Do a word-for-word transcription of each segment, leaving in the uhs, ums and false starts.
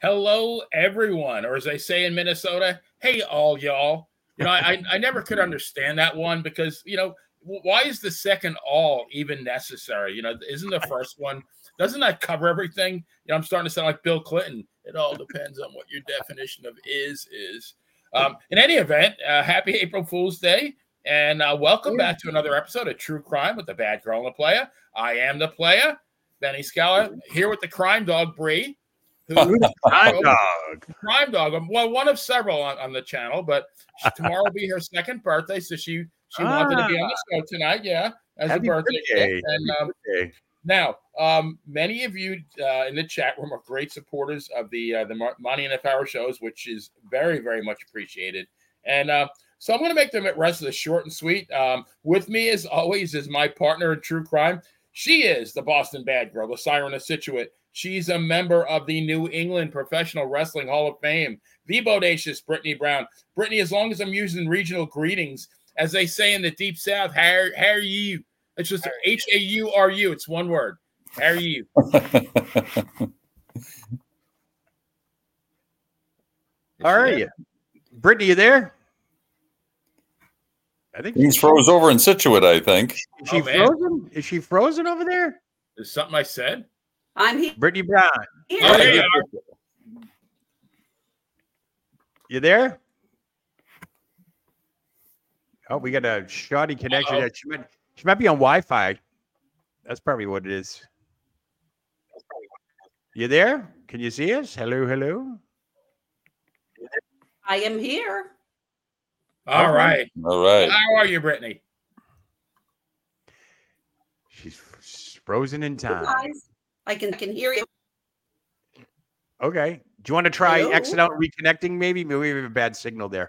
Hello, everyone. Or as they say in Minnesota, hey, all y'all. You know, I, I never could understand that one because, you know, why is the second all even necessary? You know, isn't the first one, doesn't that cover everything? You know, I'm starting to sound like Bill Clinton. It all depends on what your definition of is is. Um, in any event, uh, happy April Fool's Day. And uh, welcome back to another episode of True Crime with the Bad Girl and the Player. I am the player, Benny Scala, here with the crime dog, Bree. Who, crime dog. Crime dog. Well, one of several on, on the channel, but tomorrow will be her second birthday, so she she ah. wanted to be on the show tonight. Yeah, as Happy a birthday. birthday. And um, birthday. Now, um, many of you uh, in the chat room are great supporters of the uh, the Monty and the Power shows, which is very, very much appreciated. And uh, so I'm going to make the rest of this short and sweet. Um, with me, as always, is my partner in true crime. She is the Boston Bad Girl, the Siren of Scituate. She's a member of the New England Professional Wrestling Hall of Fame, the bodacious Brittany Brown. Brittany, as long as I'm using regional greetings, as they say in the Deep South, how, how are you? It's just H A U R U. It's one word. How are you? How are you? Brittany, you there? I think he's froze over in Scituate, I think. Is she oh, frozen? Is she frozen over there? Is something I said? I'm here. Brittany Brown. Here. Oh, there you are. You there? Oh, we got a shoddy connection. Uh-oh. She might, she might be on Wi-Fi. That's probably what it is. You there? Can you see us? Hello, hello. I am here. All okay. right. All right. How are you, Brittany? She's frozen in time. Guys, I can, I can hear you. Okay. Do you want to try Hello? Exit out reconnecting maybe? Maybe we have a bad signal there.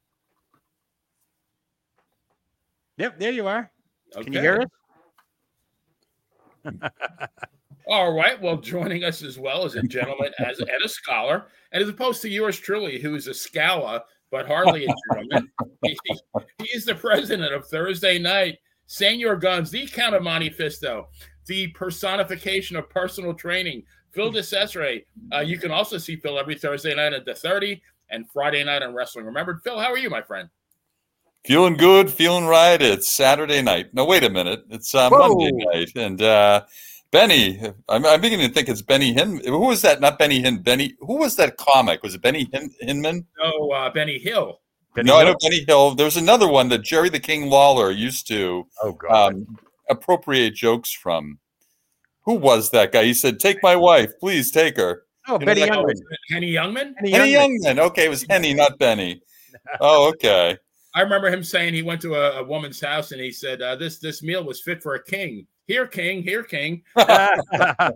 Yep, there you are. Okay. Can you hear us? All right. Well, joining us as well as a gentleman as and a scholar, and as opposed to yours truly, who is a scholar, but hardly a gentleman. he, he is the president of Thursday Night, Senior Guns, the Count of Monte Fisto, the personification of personal training, Phil DeCesare. Uh, you can also see Phil every Thursday night at the thirty and Friday night on Wrestling Remembered. Phil, how are you, my friend? Feeling good, feeling right. It's Saturday night. No, wait a minute. It's uh, Monday night. And uh, Benny, I'm, I'm beginning to think it's Benny Hin. Who was that? Not Benny Hin. Benny. Who was that comic? Was it Benny Hin- Hinman? No, uh, Benny Hill. Benny no, Hill? I know Benny Hill. There's another one that Jerry the King Lawler used to oh, God. Um, appropriate jokes from. Who was that guy? He said, "Take my wife, please take her." Oh, you Benny Youngman. Henny Youngman. Henny, Henny Youngman. Okay, it was Henny, not Benny. Oh, okay. I remember him saying he went to a, a woman's house and he said, uh, "This this meal was fit for a king. Here, king. Here, king." I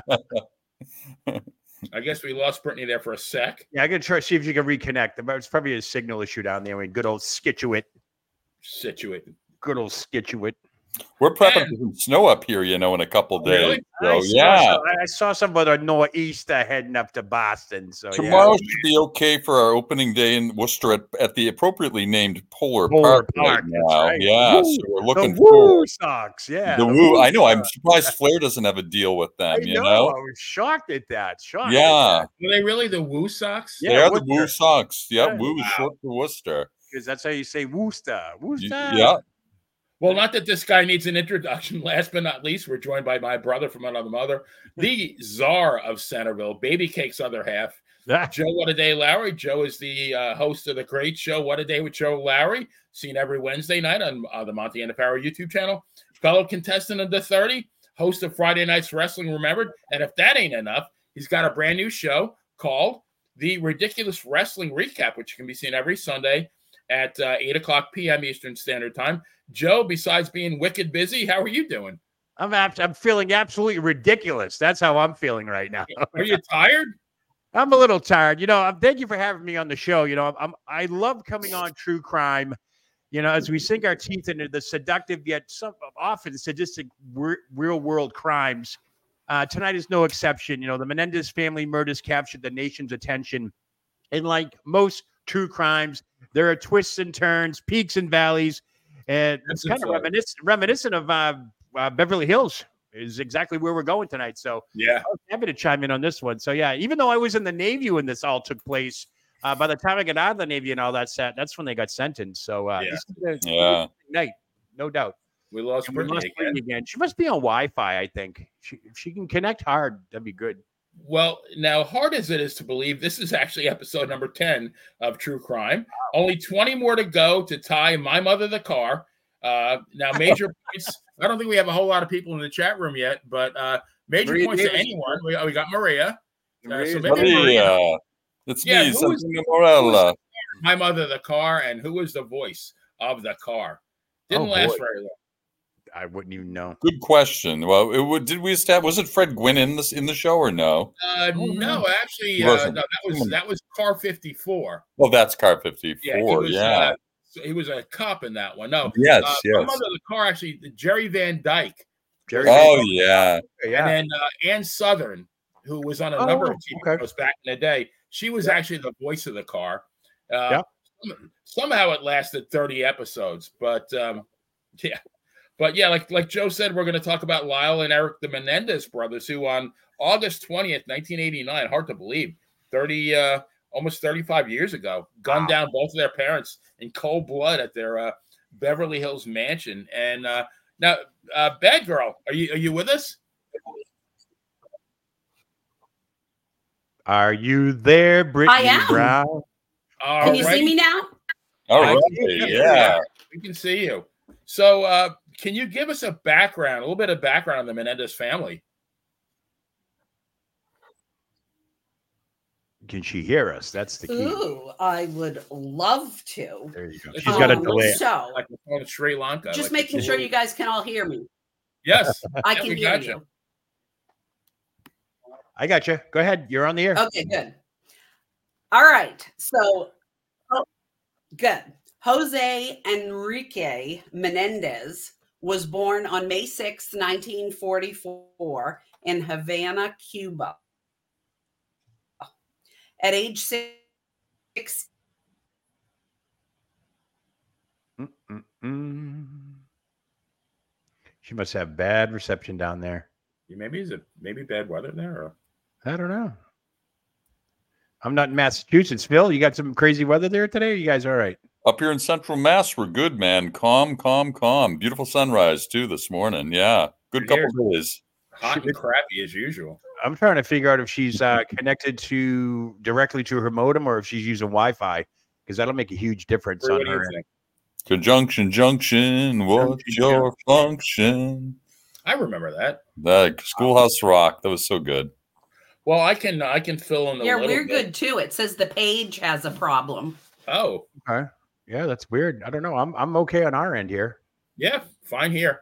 guess we lost Brittany there for a sec. Yeah, I'm gonna try to see if you can reconnect. It's probably a signal issue down there. I mean, good old Scituate. Scituate. Good old Scituate. We're prepping for some snow up here, you know, in a couple of days. Really? So, I yeah. Some, I saw some of the nor'easter heading up to Boston. So tomorrow yeah. should be okay for our opening day in Worcester at, at the appropriately named Polar, Polar Park, Park right now. right. Yeah, Woo, so we're looking the forward. Woo Sox, yeah. The, the Woo. I know. I'm surprised Flair doesn't have a deal with them. I you know. know, I was shocked at that. Shocked. Yeah. At that. Were they really the Woo Sox? Yeah, they are the Woo Sox. Yep, Yeah. Woo is Wow. short for Worcester. Because that's how you say Worcester. Worcester. Yeah. Well, not that this guy needs an introduction. Last but not least, we're joined by my brother from another mother, the czar of Centerville, Baby Cake's other half, Yeah. Joe What a Day Lowry. Joe is the uh, host of the great show What a Day with Joe Lowry, seen every Wednesday night on uh, the Monty and the Power YouTube channel. Fellow contestant of the thirty, host of Friday Night's Wrestling Remembered. And if that ain't enough, he's got a brand new show called The Ridiculous Wrestling Recap, which can be seen every Sunday at uh, eight o'clock p.m. Eastern Standard Time. Joe, besides being wicked busy, how are you doing? I'm ab- I'm feeling absolutely ridiculous. That's how I'm feeling right now. Are you tired? I'm a little tired. You know, um, thank you for having me on the show. You know, I'm I love coming on True Crime. You know, as we sink our teeth into the seductive yet some often sadistic re- real world crimes. Uh, tonight is no exception. You know, the Menendez family murders captured the nation's attention, and like most true crimes, there are twists and turns, peaks and valleys. And it's kind of reminiscent, reminiscent of uh, uh, Beverly Hills. is exactly where we're going tonight. So Yeah. I was happy to chime in on this one. So yeah, even though I was in the Navy when this all took place, uh, by the time I got out of the Navy and all that set, that's when they got sentenced. So uh, Yeah. this is a Yeah. night, no doubt. We lost And we Brittany lost again. Brittany again. She must be on Wi-Fi, I think. She, if she can connect hard, that'd be good. Well, now, hard as it is to believe, this is actually episode number ten of True Crime. Only twenty more to go to tie My Mother the Car. Uh, now, major points. I don't think we have a whole lot of people in the chat room yet, but uh, major Maria points Davis. to anyone. We, we got Maria. Uh, so Maria's maybe Maria. Maria. It's Yeah, me, who was- Santino Morella. My Mother the Car, and who was the voice of the car? Didn't Oh, last boy. very long. I wouldn't even know. Good question. Well, it would, did we establish? Was it Fred Gwynn in this in the show or no? Uh, Oh, no, no. actually, He uh, wasn't. no, that was that was Car fifty-four. Well, that's Car fifty-four. Yeah, he was. Yeah. Uh, he was a cop in that one. No, yes. uh, yes. My Mother the Car, actually, Jerry Van Dyke. Jerry Oh yeah. yeah. And then uh, Ann Southern, who was on a number Oh, of T V okay. shows back in the day, she was actually the voice of the car. Uh, Yeah. Somehow it lasted thirty episodes, but um, yeah, but yeah, like like Joe said, we're going to talk about Lyle and Eric, the Menendez brothers, who on August twentieth, nineteen eighty-nine, hard to believe, thirty, uh, almost thirty-five years ago, gunned Wow. down both of their parents in cold blood at their uh, Beverly Hills mansion. And uh, now, uh, Bad Girl, are you are you with us? Are you there, Brittany am. Brown? All Can you right. see me now? All I right. can hear you. Yeah. We can see you. So, uh, can you give us a background, a little bit of background on the Menendez family? Can she hear us? That's the key. Ooh, I would love to. There you go. She's She's got a Um, delay. So, Like we're going to Sri Lanka. just like making the- sure you guys can all hear me. Yes, I Yeah, can we hear gotcha. you. I got you. Go ahead. You're on the air. Okay, good. All right. So, oh, good. Jose Enrique Menendez was born on May sixth, nineteen forty-four, in Havana, Cuba. At age six, Mm-mm-mm. She must have bad reception down there. Maybe is it maybe bad weather there? Or? I don't know. I'm not in Massachusetts. Phil, you got some crazy weather there today? Or you guys all right? Up here in Central Mass, we're good, man. Calm, calm, calm. Beautiful sunrise too this morning. Yeah, good couple days. Hot and crappy as usual. I'm trying to figure out if she's uh, connected to directly to her modem or if she's using Wi-Fi, because that'll make a huge difference What on do you her. think? Conjunction, junction. What's Junction, your function? I remember that. Like Schoolhouse Rock. That was so good. Well, I can I can fill in a yeah, little we're bit. good too. It says the page has a problem. Oh, Okay. Yeah, that's weird. I don't know. I'm I'm okay on our end here. yeah, fine here.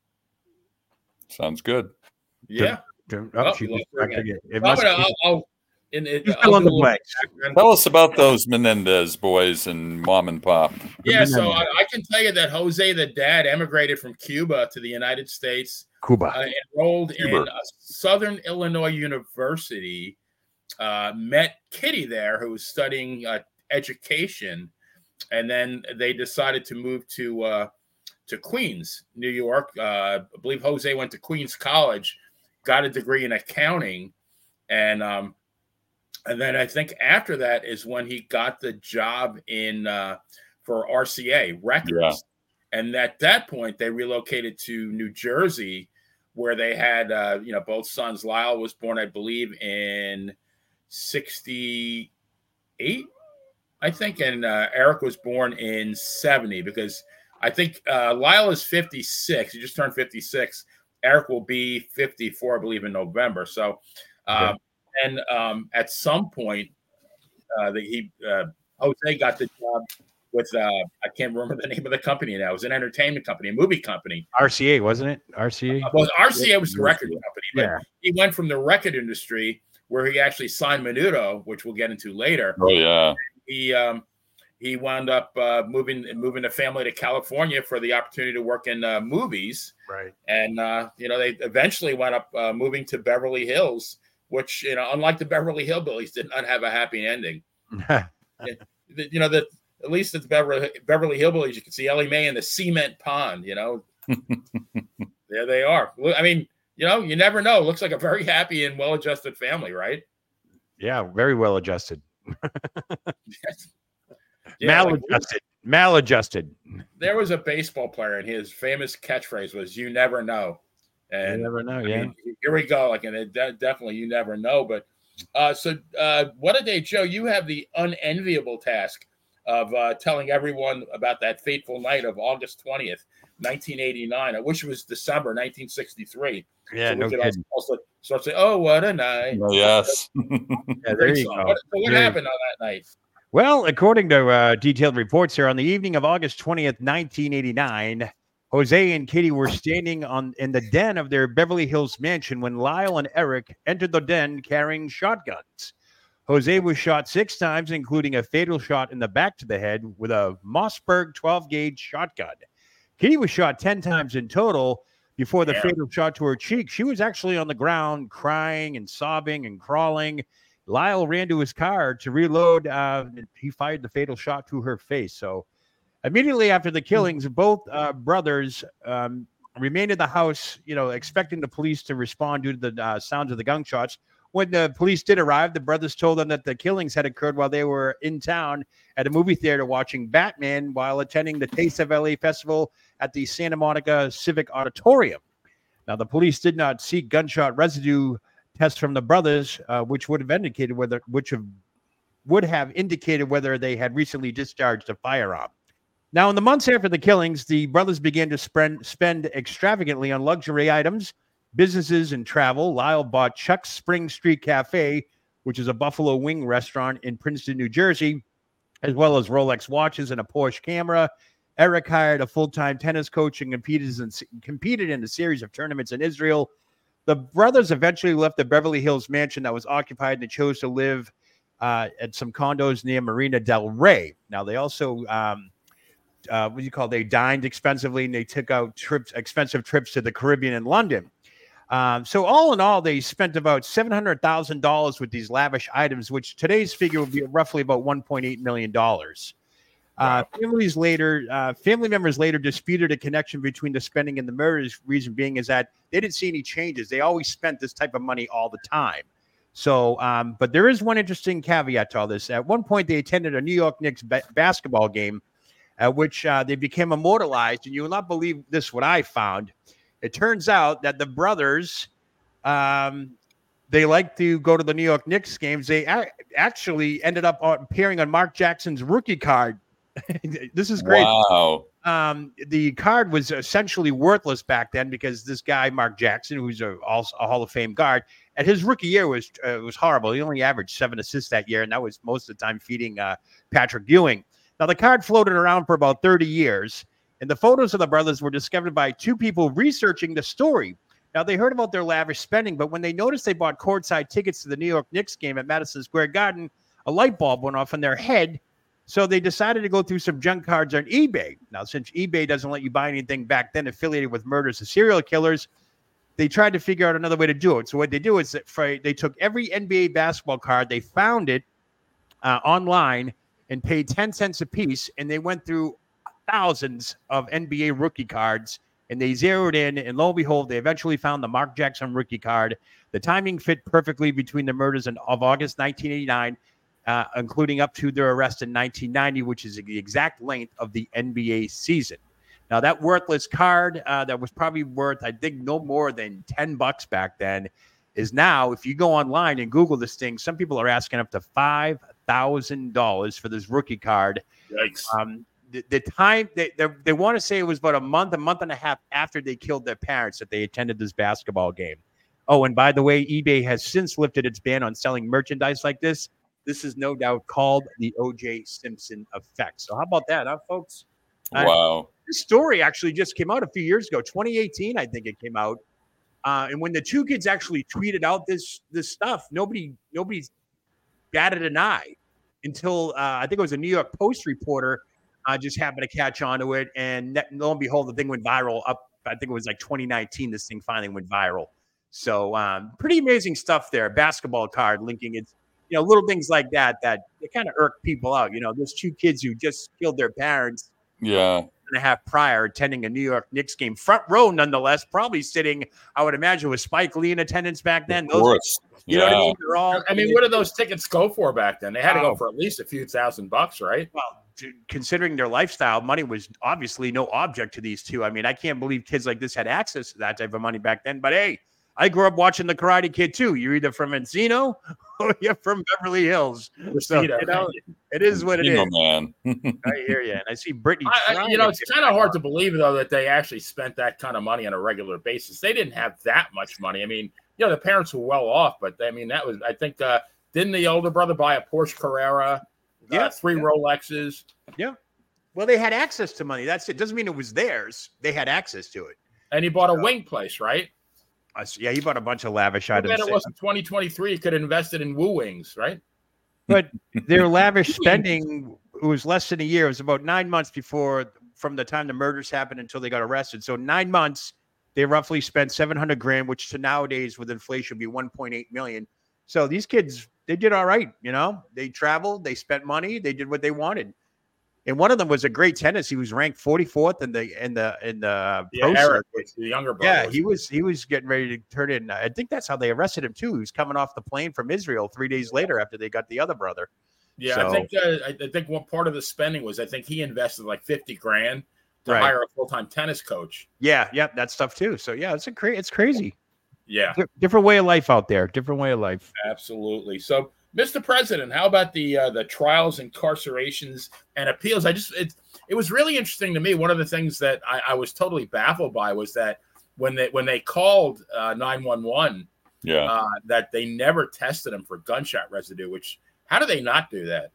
Sounds good. Yeah. Oh, Oh, she we lost just her back again. again. It I'm must gonna, be- I'll, I'll, in, in, You I'll fill in do the a little blanks. background. Tell us about those Menendez boys and mom and pop. Yeah, so I, I can tell you that Jose, the dad, emigrated from Cuba to the United States, Cuba. uh, enrolled Cuba. in a Southern Illinois University, uh, met Kitty there, who was studying uh, education, and then they decided to move to uh, to Queens, New York. Uh, I believe Jose went to Queens College, got a degree in accounting, and um, and then I think after that is when he got the job in uh, for R C A Records. Yeah. And at that point, they relocated to New Jersey, where they had, uh, you know, both sons. Lyle was born, I believe, in sixty-eight, I think, and uh, Eric was born in seventy, because I think uh, Lyle is fifty-six. He just turned fifty-six. Eric will be fifty-four, I believe, in November. So, um, and um, at some point, uh, the, he uh, Jose got the job with uh, I can't remember the name of the company now. It was an entertainment company, a movie company. R C A, wasn't it? R C A? Uh, well, R C A was the record company, but Yeah. he went from the record industry, where he actually signed Menudo, which we'll get into later. Oh yeah. He um, he wound up uh, moving moving the family to California for the opportunity to work in uh, movies, Right. and uh, you know they eventually wound up uh, moving to Beverly Hills, which, you know, unlike the Beverly Hillbillies, did not have a happy ending. You know that. At least at the Beverly, Beverly Hillbillies, you can see Ellie Mae in the cement pond, you know. There they are. I mean, you know, you never know. Looks like a very happy and well-adjusted family, right? Yeah, very well adjusted. Yeah, maladjusted. like, maladjusted. There was a baseball player, and his famous catchphrase was "You never know." And you never know. I Yeah. mean, here we go. Like, and it de- definitely, you never know. But uh, so, uh, what a day, Joe! You have the unenviable task of uh, telling everyone about that fateful night of August twentieth, nineteen eighty-nine. I wish it was December nineteen sixty-three. Yeah, so we no could kidding. also start saying, "Oh, what a night!" Oh, yes. Yeah, there Great you song. go. What, so what There- happened on that night? Well, according to uh, detailed reports here, on the evening of August twentieth, nineteen eighty-nine, Jose and Kitty were standing on in the den of their Beverly Hills mansion when Lyle and Eric entered the den carrying shotguns. Jose was shot six times, including a fatal shot in the back to the head with a Mossberg twelve gauge shotgun. Kitty was shot ten times in total before the Yeah. fatal shot to her cheek. She was actually on the ground crying and sobbing and crawling. Lyle ran to his car to reload. Uh, and he fired the fatal shot to her face. So immediately after the killings, both uh, brothers um, remained in the house, you know, expecting the police to respond due to the uh, sounds of the gunshots. When the police did arrive, the brothers told them that the killings had occurred while they were in town at a movie theater watching Batman while attending the Taste of L A festival at the Santa Monica Civic Auditorium. Now, the police did not seek gunshot residue tests from the brothers, uh, which would have indicated whether, which have, would have indicated whether they had recently discharged a firearm. Now, in the months after the killings, the brothers began to spend, spend extravagantly on luxury items, businesses, and travel. Lyle bought Chuck's Spring Street Cafe, which is a Buffalo Wing restaurant in Princeton, New Jersey, as well as Rolex watches and a Porsche camera. Eric hired a full-time tennis coach and competed in, competed in a series of tournaments in Israel. The brothers eventually left the Beverly Hills mansion that was occupied and they chose to live uh, at some condos near Marina del Rey. Now, they also, um, uh, what do you call it? They dined expensively and they took out trips, expensive trips to the Caribbean and London. Um, so all in all, they spent about seven hundred thousand dollars with these lavish items, which today's figure would be roughly about one point eight million dollars. Uh, families later, uh, family members later disputed a connection between the spending and the murders. Reason being is that they didn't see any changes. They always spent this type of money all the time. So, um, but there is one interesting caveat to all this. At one point, they attended a New York Knicks ba- basketball game, at which uh, they became immortalized. And you will not believe this, what I found. It turns out that the brothers, um, they like to go to the New York Knicks games. They a- actually ended up appearing on Mark Jackson's rookie card. This is great. Wow. Um, the card was essentially worthless back then because this guy, Mark Jackson, who's a, also a Hall of Fame guard, at his rookie year was uh, was horrible. He only averaged seven assists that year, and that was most of the time feeding uh, Patrick Ewing. Now, the card floated around for about thirty years, and the photos of the brothers were discovered by two people researching the story. Now, they heard about their lavish spending, but when they noticed they bought courtside tickets to the New York Knicks game at Madison Square Garden, a light bulb went off in their head. So they decided to go through some junk cards on eBay. Now, since eBay doesn't let you buy anything back then affiliated with murders of serial killers, they tried to figure out another way to do it. So what they do is that for, they took every N B A basketball card, they found it uh, online and paid ten cents a piece, and they went through thousands of N B A rookie cards, and they zeroed in, and lo and behold, they eventually found the Mark Jackson rookie card. The timing fit perfectly between the murders in, of August nineteen eighty-nine, Uh, including up to their arrest in nineteen ninety, which is the exact length of the N B A season. Now, that worthless card uh, that was probably worth, I think, no more than ten bucks back then is now, if you go online and Google this thing, some people are asking up to five thousand dollars for this rookie card. Yikes. Um, the, the time, they, they, they want to say it was about a month, a month and a half after they killed their parents that they attended this basketball game. Oh, and by the way, eBay has since lifted its ban on selling merchandise like this. This is no doubt called the O J Simpson effect. So how about that, huh, folks? Uh, Wow. this story actually just came out a few years ago, twenty eighteen, I think it came out. Uh, and when the two kids actually tweeted out this this stuff, nobody nobody batted an eye until uh, I think it was a New York Post reporter uh, just happened to catch on to it. And lo and behold, the thing went viral up. I think it was like twenty nineteen. This thing finally went viral. So um, pretty amazing stuff there. Basketball card linking it. You know, little things like that, that they kind of irk people out. You know, those two kids who just killed their parents. Yeah. and a half prior, attending a New York Knicks game, front row nonetheless, probably sitting, I would imagine, with Spike Lee in attendance back then. Of Those, course. you yeah. know what I mean? They're all. I mean, what did those tickets go for back then? They had to Oh. go for at least a few thousand bucks, right? Well, to- considering their lifestyle, money was obviously no object to these two. I mean, I can't believe kids like this had access to that type of money back then. But hey, I grew up watching The Karate Kid too. You're either from Encino or you're from Beverly Hills. So, you know, it is what it You know, is. man. I hear you. And I see Brittany. I, I- trying you know, to it's get kind of back hard on. to believe though that they actually spent that kind of money on a regular basis. They didn't have that much money. I mean, you know, the parents were well off, but I mean, that was, I think, uh, didn't the older brother buy a Porsche Carrera? Yeah, uh, three yeah. Rolexes. Well, they had access to money. That's it. Doesn't mean it was theirs. They had access to it. And he bought a wing place, right? Uh, so, yeah, he bought a bunch of lavish Too items. bad it wasn't twenty twenty-three. He could have invested in Woo Wings, right? But their lavish spending, it was less than a year. It was about nine months before, from the time the murders happened until they got arrested. So nine months, they roughly spent seven hundred grand, which to nowadays with inflation would be one point eight million. So these kids, they did all right. You know, they traveled, they spent money, they did what they wanted. And one of them was a great tennis. He was ranked forty-fourth in the in the in the Yeah, pro Eric, circuit. the younger brother. Yeah, he was he was getting ready to turn in. I think that's how they arrested him too. He was coming off the plane from Israel three days later after they got the other brother. Yeah, So- I think uh, I, I think one part of the spending was I think he invested like fifty grand to Right. hire a full time tennis coach. Yeah, yeah, that stuff too. So yeah, it's a cra- it's crazy. Yeah, Di- Different way of life out there. Different way of life. absolutely. So, Mister President, how about the uh, the trials, incarcerations, and appeals? I just it it was really interesting to me. One of the things that I, I was totally baffled by was that when they when they called nine one one, Yeah. uh, that they never tested them for gunshot residue. Which how do they not do that?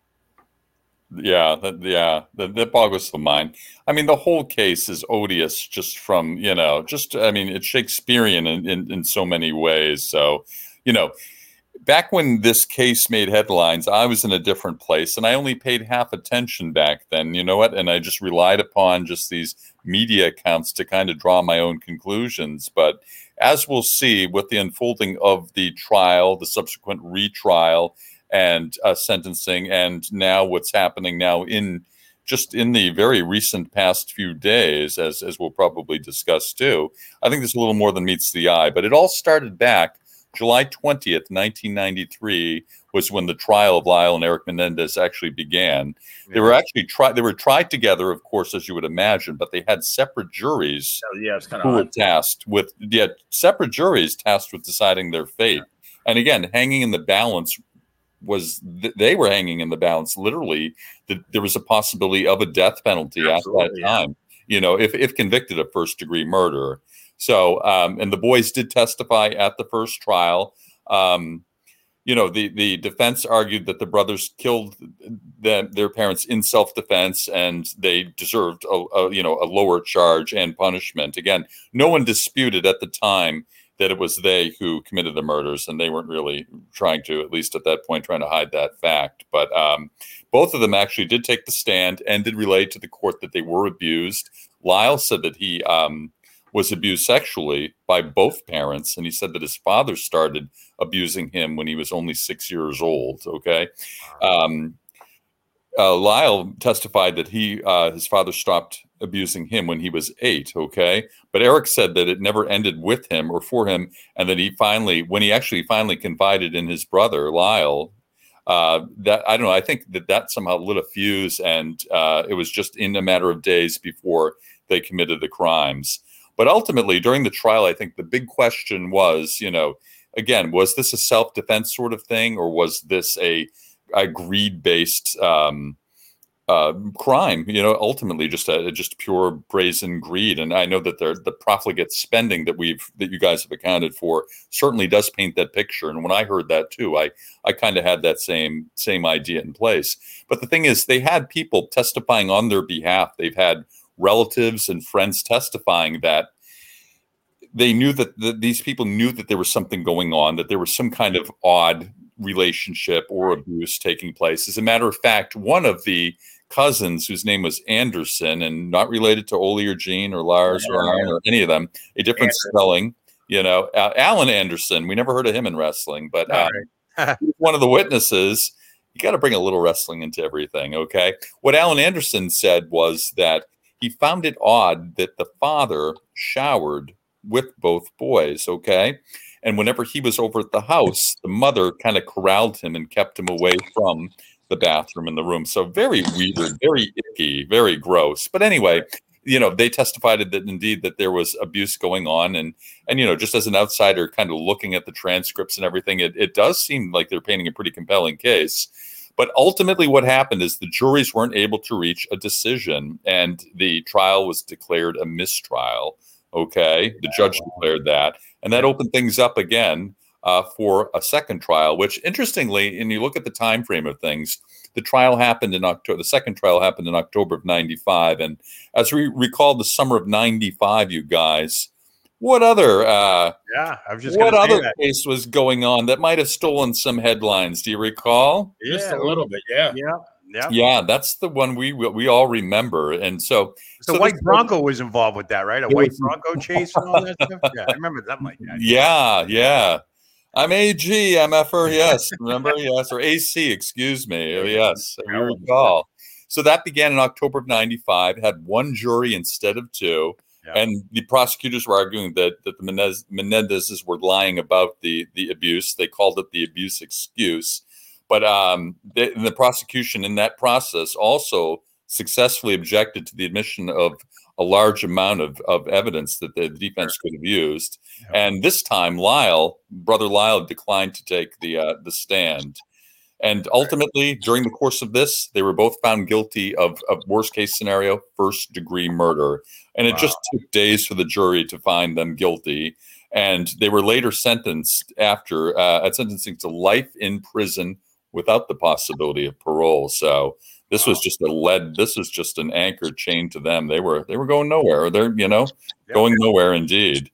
Yeah, that, yeah, that, that boggles the mind. I mean, the whole case is odious just from, you know, just, I mean, it's Shakespearean in, in, in so many ways. So, you know, back when this case made headlines, I was in a different place and I only paid half attention back then, you know what? And I just relied upon just these media accounts to kind of draw my own conclusions. But as we'll see with the unfolding of the trial, the subsequent retrial, and uh, sentencing, and now what's happening now in just in the very recent past few days, as as we'll probably discuss too, I think there's a little more than meets the eye. But it all started back July twentieth, nineteen ninety-three, was when the trial of Lyle and Eric Menendez actually began. They were actually tried. They were tried together, of course, as you would imagine, but they had separate juries So, yeah, it's kind who were of tasked with yet separate juries tasked with deciding their fate. And again, hanging in the balance was th- they were hanging in the balance literally that there was a possibility of a death penalty Absolutely, at that yeah. time, you know, if, if convicted of first degree murder. So um, and the boys did testify at the first trial. Um, you know, the, the defense argued that the brothers killed the, their parents in self-defense and they deserved a, a you know a lower charge and punishment. Again, no one disputed at the time that it was they who committed the murders, and they weren't really trying to, at least at that point, trying to hide that fact. But um, both of them actually did take the stand and did relay to the court that they were abused. Lyle said that he um, was abused sexually by both parents, and he said that his father started abusing him when he was only six years old. Okay. Um, uh, Lyle testified that he, uh, his father stopped abusing him when he was eight. Okay. But Eric said that it never ended with him or for him. And that he finally, when he actually finally confided in his brother, Lyle, uh, that, I don't know, I think that that somehow lit a fuse, and uh, it was just in a matter of days before they committed the crimes. But ultimately, during the trial, I think the big question was, you know, again, was this a self-defense sort of thing, or was this a, a greed-based um, uh, crime? You know, ultimately, just a just pure brazen greed. And I know that the the profligate spending that we've that you guys have accounted for certainly does paint that picture. And when I heard that too, I I kind of had that same same idea in place. But the thing is, they had people testifying on their behalf. They've had relatives and friends testifying that they knew that the, these people knew that there was something going on, that there was some kind of odd relationship or abuse taking place. As a matter of fact, one of the cousins, whose name was Anderson, and not related to Ole or Gene or Lars or Aaron or any of them, a different Anderson. spelling, you know, uh, Alan Anderson. We never heard of him in wrestling, but uh, Right. he was one of the witnesses. You got to bring a little wrestling into everything, okay? What Alan Anderson said was that he found it odd that the father showered with both boys, okay? And whenever he was over at the house, the mother kind of corralled him and kept him away from the bathroom in the room. So very weird, very icky, very gross. But anyway, you know, they testified that indeed that there was abuse going on. And, and you know, just as an outsider kind of looking at the transcripts and everything, it, it does seem like they're painting a pretty compelling case. But ultimately what happened is the juries weren't able to reach a decision, and the trial was declared a mistrial. Okay, the judge declared that, and that opened things up again uh, for a second trial. Which, interestingly, and you look at the time frame of things, the trial happened in October. The second trial happened in October of ninety-five, and as we recall, the summer of ninety-five, you guys, what other? Uh, yeah, I was just. What other that. case was going on that might have stolen some headlines? Do you recall? Yeah, just a little, little bit. Yeah. Yeah. Yeah. Yeah, that's the one we we all remember. And so the so white Bronco was involved with that, right? A white was, Bronco chase and all that stuff. Yeah, I remember something like that. Yeah, yeah. I'm A G, M F R, yes. Remember? Yes. Or A C, excuse me. Yes, I recall. So that began in October of ninety-five, had one jury instead of two. Yeah. And the prosecutors were arguing that, that the Menendez, Menendezes were lying about the, the abuse. They called it the abuse excuse. But um, the, the prosecution in that process also successfully objected to the admission of a large amount of, of evidence that the defense could have used. Yeah. And this time, Lyle, Brother Lyle, declined to take the uh, the stand. And ultimately, during the course of this, they were both found guilty of, of worst case scenario, first degree murder. And it wow. just took days for the jury to find them guilty. And they were later sentenced after uh, at sentencing to life in prison without the possibility of parole. So this was just a lead. This was just an anchored chain to them. They were they were going nowhere. They're you know yeah. going nowhere indeed.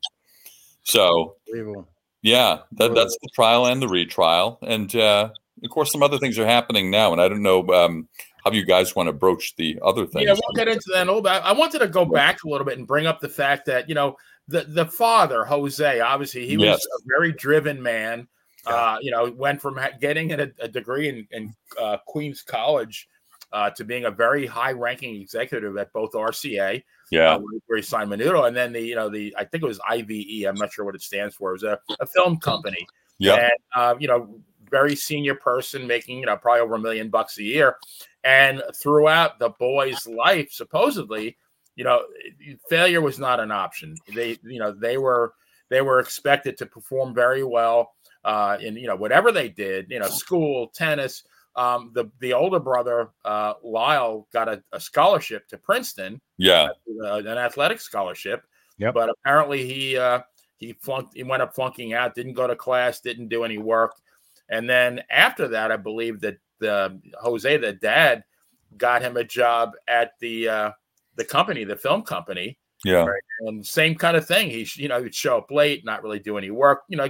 So yeah, that, that's the trial and the retrial, and uh, of course some other things are happening now. And I don't know um, how you guys want to broach the other things. Yeah, we'll get into that in a little bit. I wanted to go back a little bit and bring up the fact that you know the the father Jose, obviously he was yes. a very driven man. Uh, you know, went from getting a, a degree in, in uh, Queens College uh, to being a very high-ranking executive at both R C A, yeah, uh, where he signed Menudo, and then the you know the I think it was I V E. I'm not sure what it stands for. It was a, a film company. Yeah, and uh, you know, very senior person making you know probably over a million bucks a year, and throughout the boy's life, supposedly, you know, failure was not an option. They you know they were they were expected to perform very well. Uh, in you know whatever they did, you know, school, tennis. Um, the the older brother uh, Lyle got a, a scholarship to Princeton. Yeah, uh, an athletic scholarship. Yeah, but apparently he uh, he flunked. He went up flunking out. Didn't go to class. Didn't do any work. And then after that, I believe that the Jose, the dad, got him a job at the uh, the company, the film company. Yeah, right? And same kind of thing. He you know he'd show up late, not really do any work. You know.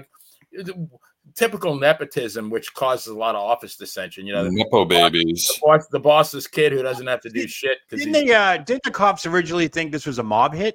Typical nepotism, which causes a lot of office dissension. You know, nepo babies. The, boss, the boss's kid who doesn't have to do shit. Didn't they? Uh, didn't the cops originally think this was a mob hit?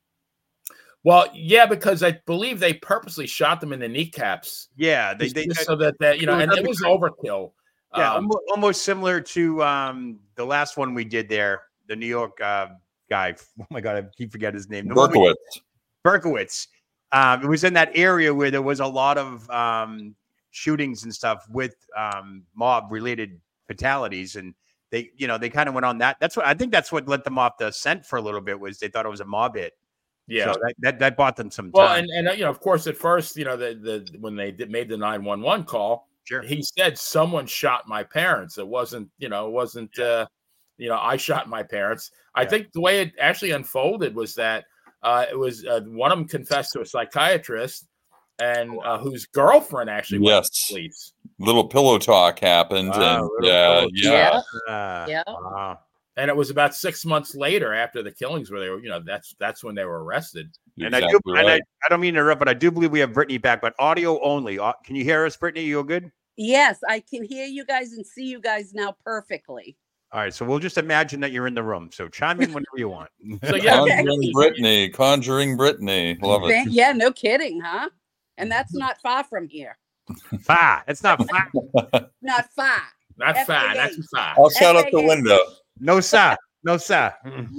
Well, yeah, because I believe they purposely shot them in the kneecaps. Yeah, they, they so that that you know, and it was overkill. Yeah, um, almost similar to um, the last one we did there. The New York uh, guy. Oh my god, I keep forgetting his name. Berkowitz. Berkowitz. Um, it was in that area where there was a lot of um, shootings and stuff with um, mob-related fatalities, and they, you know, they kind of went on that. That's what I think. That's what let them off the scent for a little bit. Was they thought it was a mob hit? Yeah, so that, that that bought them some time. Well, and and you know, of course, at first, you know, the the when they did, made the nine one one call, sure, he said someone shot my parents. It wasn't, you know, it wasn't, yeah. uh, you know, I shot my parents. I yeah. think the way it actually unfolded was that. Uh, it was uh, one of them confessed to a psychiatrist, and uh, whose girlfriend actually went yes. to police. Little pillow talk happened, wow, and uh, yeah, yeah, yeah. Wow. And it was about six months later after the killings where they were, you know, that's that's when they were arrested. And exactly I do, right. and I, I don't mean to interrupt, but I do believe we have Brittany back, but audio only. Uh, can you hear us, Brittany? You good? Yes, I can hear you guys and see you guys now perfectly. All right, so we'll just imagine that you're in the room. So chime in whenever you want. So yeah, Conjuring Brittany, Conjuring Brittany, love it. Yeah, no kidding, huh? And that's not far from here. Far, it's not far. Not far. Not far, not too far. I'll shout out the window. No sir. No, sir.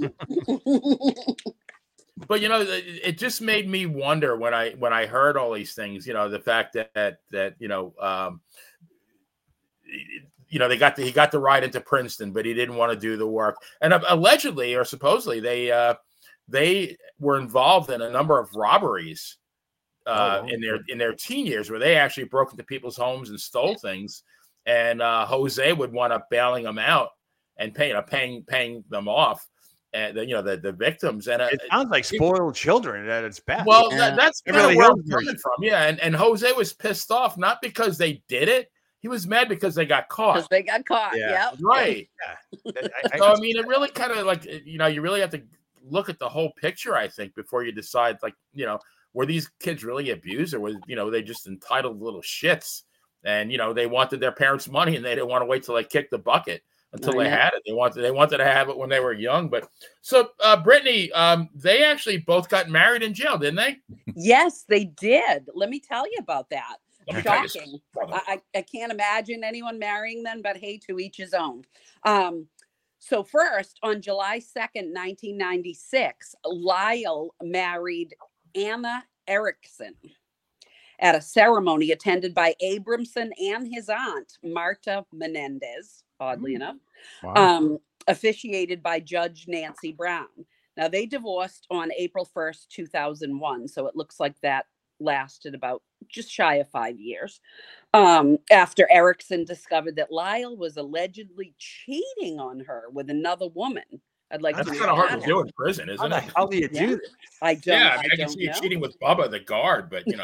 But you know, it, it just made me wonder when I when I heard all these things. You know, the fact that that, that you know, um, you know, they got the, he got the ride into Princeton, but he didn't want to do the work. And uh, allegedly or supposedly, they uh, they were involved in a number of robberies uh, oh, in their in their teen years, where they actually broke into people's homes and stole things. And uh, Jose would wind up bailing them out and paying, uh, paying, paying them off, and the, you know, the the victims. And uh, it sounds like spoiled children at its best. well, Yeah. that, that's It kind really of where I'm is. coming from. Yeah, and and Jose was pissed off not because they did it; he was mad because they got caught. Because they got caught. Yeah. Yeah. Right. I, I, So I mean, it really kind of like, you know, you really have to look at the whole picture, I think, before you decide, like, you know, were these kids really abused, or was, you know, they just entitled little shits, and you know, they wanted their parents' money and they didn't want to wait till they kicked the bucket until I they know. had it. They wanted they wanted to have it when they were young. But so uh, Brittany, um, they actually both got married in jail, didn't they? Yes, they did. Let me tell you about that. Let me tell you Shocking. something. I, I I can't imagine anyone marrying them, but hey, to each his own. Um, so first, on July second, nineteen ninety-six, Lyle married Anna Erickson at a ceremony attended by Abramson and his aunt, Marta Menendez, oddly enough, wow. um, officiated by Judge Nancy Brown. Now, they divorced on April first, two thousand one, so it looks like that lasted about just shy of five years. Um, after Erickson discovered that Lyle was allegedly cheating on her with another woman. I'd like That's to know kind of what hard to that do happened. in prison, How isn't the it? hell do you Yeah. do this? I don't, Yeah, I I, mean, I, can don't see you know. cheating with Bubba, the guard, but you know,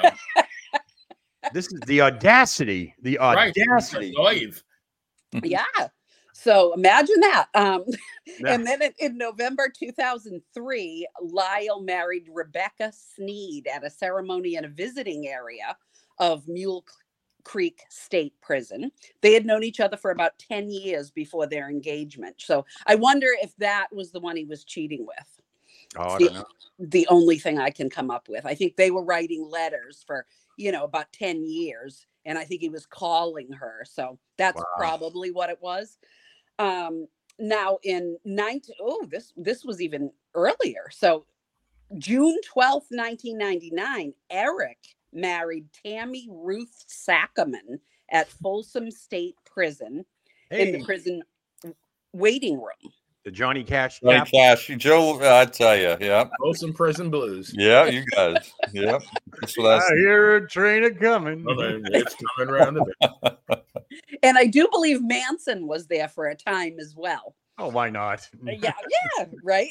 This is the audacity. The right? audacity. Naive. Yeah. So imagine that. Um, Yeah. and then in, in November two thousand three, Lyle married Rebecca Sneed at a ceremony in a visiting area of Mule Creek State Prison. They had known each other for about ten years before their engagement. So I wonder if that was the one he was cheating with. Oh, I the, don't know. the only thing I can come up with. I think they were writing letters for, you know, about ten years. And I think he was calling her. So that's Wow. probably what it was. Um, now in nineteen, oh, this, this was even earlier. So June twelfth, nineteen ninety-nine, Eric married Tammy Ruth Sackerman at Folsom State Prison in Hey, the prison waiting room. the Johnny Cash. Johnny Cap. Cash, Joe, I tell you, yeah, Folsom Prison Blues. yeah, you guys, yeah. That's what I I said. hear a train a coming. Well, then it's coming around the bend. And I do believe Manson was there for a time as well. Oh, why not? Yeah, yeah, right.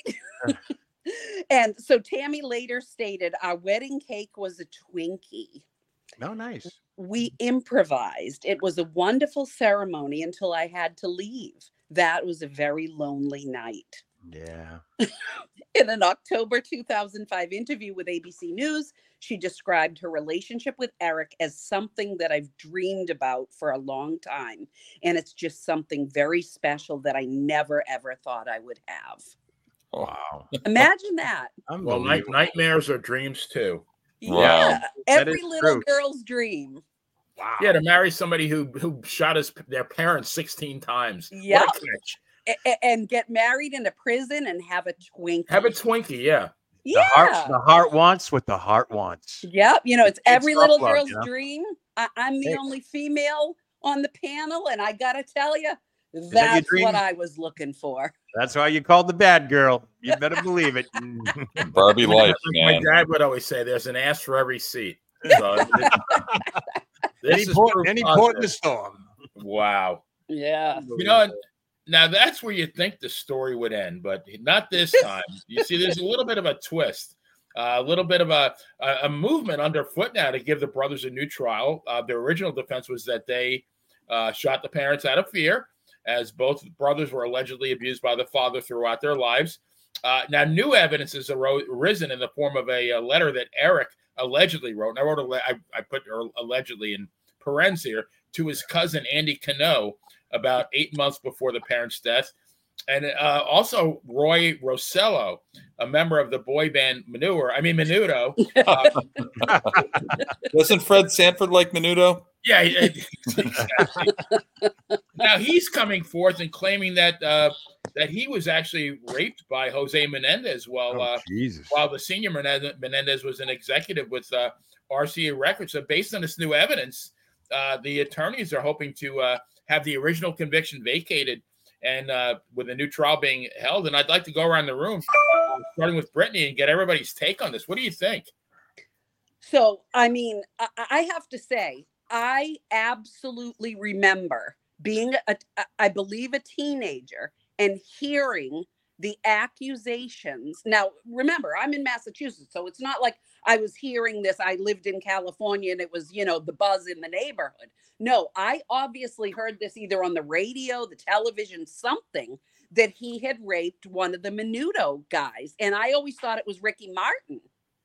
And so Tammy later stated, our wedding cake was a Twinkie. No, nice. We improvised. It was a wonderful ceremony until I had to leave. That was a very lonely night. Yeah. In an October two thousand five interview with A B C News, she described her relationship with Eric as something that I've dreamed about for a long time. And it's just something very special that I never, ever thought I would have. Wow. Imagine that. Well, night, Unbelievable. nightmares are dreams too. Wow. Yeah. That Every is little true. girl's dream. Wow. Yeah, to marry somebody who who shot his their parents sixteen times. Yep. What a catch. A- a- and get married in a prison and have a Twinkie. Have a Twinkie, yeah. The Yeah. heart, the heart wants what the heart wants. Yep. You know, it's every tough little love, girl's you know? dream. I- I'm the Hey. only female on the panel, and I gotta tell you, that your that's dream? what I was looking for. That's why you called the bad girl. You better believe it. Barbie life, Like my man. dad would always say, "There's an ass for every seat." So, this any is port, proof any port in the positive. storm. Wow. Yeah. You know, and now that's where you think the story would end, but not this time. You see, there's a little bit of a twist, uh, a little bit of a, a a movement underfoot now to give the brothers a new trial. Uh, their original defense was that they uh, shot the parents out of fear, as both brothers were allegedly abused by the father throughout their lives. Uh, now, new evidence has aro- arisen in the form of a, a letter that Eric allegedly wrote. And I wrote a le- I, I put allegedly in parens here, to his cousin Andy Cano about eight months before the parents' death. And uh, also Roy Rossello, a member of the boy band Manure. I mean, Menudo. Uh, Doesn't Fred Sanford like Menudo? yeah. he- exactly. Now he's coming forth and claiming that uh, that he was actually raped by Jose Menendez while Oh, uh, Jesus. while the senior Menendez, Menendez was an executive with uh, R C A Records. So based on this new evidence, uh, the attorneys are hoping to uh, have the original conviction vacated and uh, with a new trial being held. And I'd like to go around the room, uh, starting with Brittany, and get everybody's take on this. What do you think? So, I mean, I, I have to say, I absolutely remember being, a, I believe, a teenager and hearing the accusations. Now, remember, I'm in Massachusetts, so it's not like I was hearing this. I lived in California and it was, you know, the buzz in the neighborhood. No, I obviously heard this either on the radio, the television, something, that he had raped one of the Menudo guys. And I always thought it was Ricky Martin.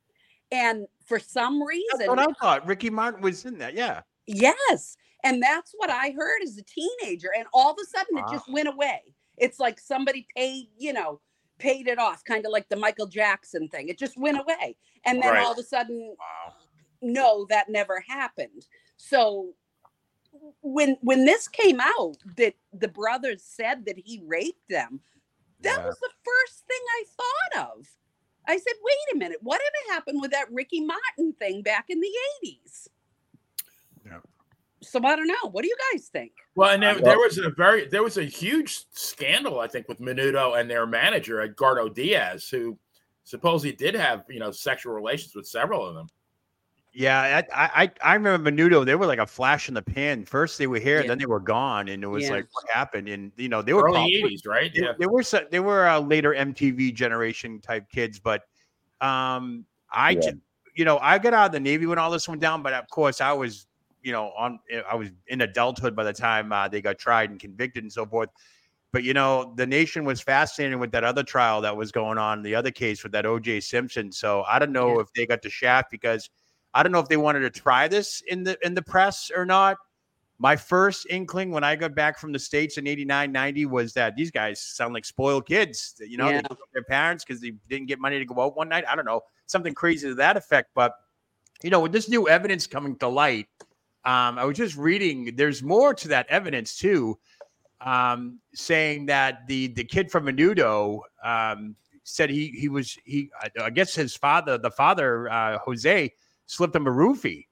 And for some reason, That's what I thought. Ricky Martin was in that. Yeah. yes. And that's what I heard as a teenager. And all of a sudden Wow. it just went away. It's like somebody paid, you know, paid it off, kind of like the Michael Jackson thing. It just went away. And then Right. all of a sudden, Wow. no, that never happened. So when when this came out that the brothers said that he raped them, that Yeah. was the first thing I thought of. I said, wait a minute, whatever happened with that Ricky Martin thing back in the eighties? Yeah. So I don't know. What do you guys think? Well, and there, there was a very there was a huge scandal, I think, with Menudo and their manager, Edgardo Diaz, who supposedly did have, you know, sexual relations with several of them. Yeah, I, I I remember Menudo. They were like a flash in the pan. First they were here, Yeah. then they were gone, and it was Yeah. like, what happened? And you know, they were Early pop- eighties, right? They, Yeah. they were so- they were uh, later M T V generation type kids, but um, I Yeah. ju- you know I got out of the Navy when all this went down, but of course I was you know on I was in adulthood by the time uh, they got tried and convicted and so forth. But you know, the nation was fascinated with that other trial that was going on, the other case with that O J Simpson. So I don't know Yeah. if they got the shaft because I don't know if they wanted to try this in the in the press or not. My first inkling when I got back from the States in eighty-nine, ninety was that these guys sound like spoiled kids. You know, Yeah. they killed their parents because they didn't get money to go out one night. I don't know, something crazy to that effect. But you know, with this new evidence coming to light, um, I was just reading. There's more to that evidence too, um, saying that the the kid from Menudo um, said he he was he. I, I guess his father, the father uh, Jose, slipped him a roofie,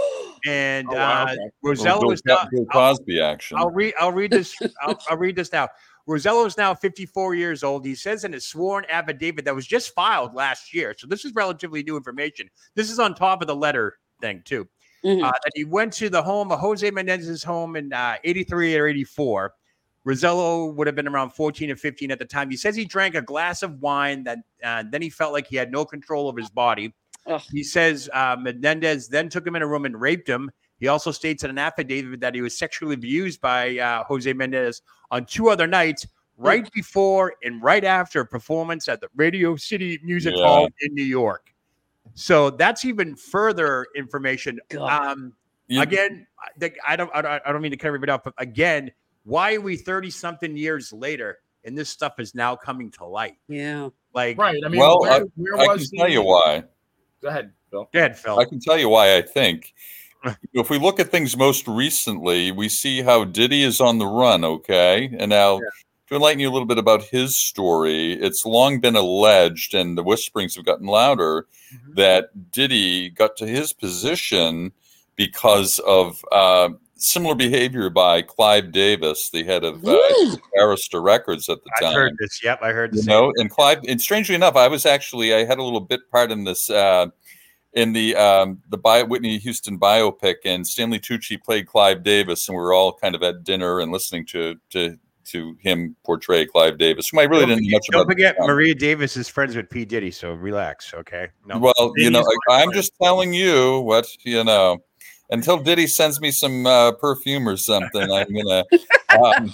and Oh, wow, uh, okay. Rosello Bill, is now. Bill I'll, Cosby action. I'll read. I'll read this. I'll, I'll read this now. Rosello is now fifty-four years old. He says in his sworn affidavit that was just filed last year, so this is relatively new information. This is on top of the letter thing too. Mhm. Uh, that he went to the home of Jose Menendez's home in uh, eighty-three or eighty-four. Rosello would have been around fourteen or fifteen at the time. He says he drank a glass of wine. That uh, then he felt like he had no control of his body. Ugh. He says uh, Menendez then took him in a room and raped him. He also states in an affidavit that he was sexually abused by uh, Jose Menendez on two other nights, right before and right after a performance at the Radio City Music Yeah. Hall in New York. So that's even further information. God. Um, You- again, I I don't, I don't, I don't mean to cut everybody off, but again, why are we thirty something years later and this stuff is now coming to light? Yeah. Like, Right. I mean, Well, where, I- where I was can tell the- you why. Go ahead, Bill. go ahead, Phil. I can tell you why I think. If we look at things most recently, we see how Diddy is on the run, okay? And now, to enlighten you a little bit about his story, it's long been alleged, and the whisperings have gotten louder, Mhm. that Diddy got to his position because of uh, similar behavior by Clive Davis, the head of uh, Mm. Arista Records at the I've time. heard this. Yep, I heard the You same. know, and Clive, and strangely enough, I was actually I had a little bit part in this uh, in the um, the bio, Whitney Houston biopic, and Stanley Tucci played Clive Davis, and we were all kind of at dinner and listening to to to him portray Clive Davis, whom I really Don't didn't know much Don't about. forget, at the time. Maria Davis is friends with P. Diddy, so relax, okay? No. Well, you know, Diddy's I, my I'm friend. just telling you what you know. Until Diddy sends me some uh, perfume or something, I'm gonna. Um,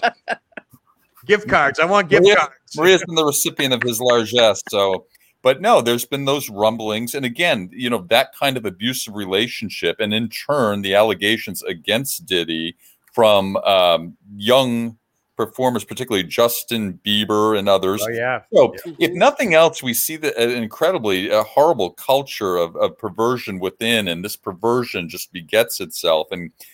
Gift cards. I want gift Maria- cards. Maria's been the recipient of his largesse. So, but no, there's been those rumblings. And again, you know, that kind of abusive relationship, and in turn, the allegations against Diddy from um, young performers, particularly Justin Bieber and others. Oh yeah. So, if nothing else, we see the, an incredibly uh, horrible culture of, of perversion within, and this perversion just begets itself and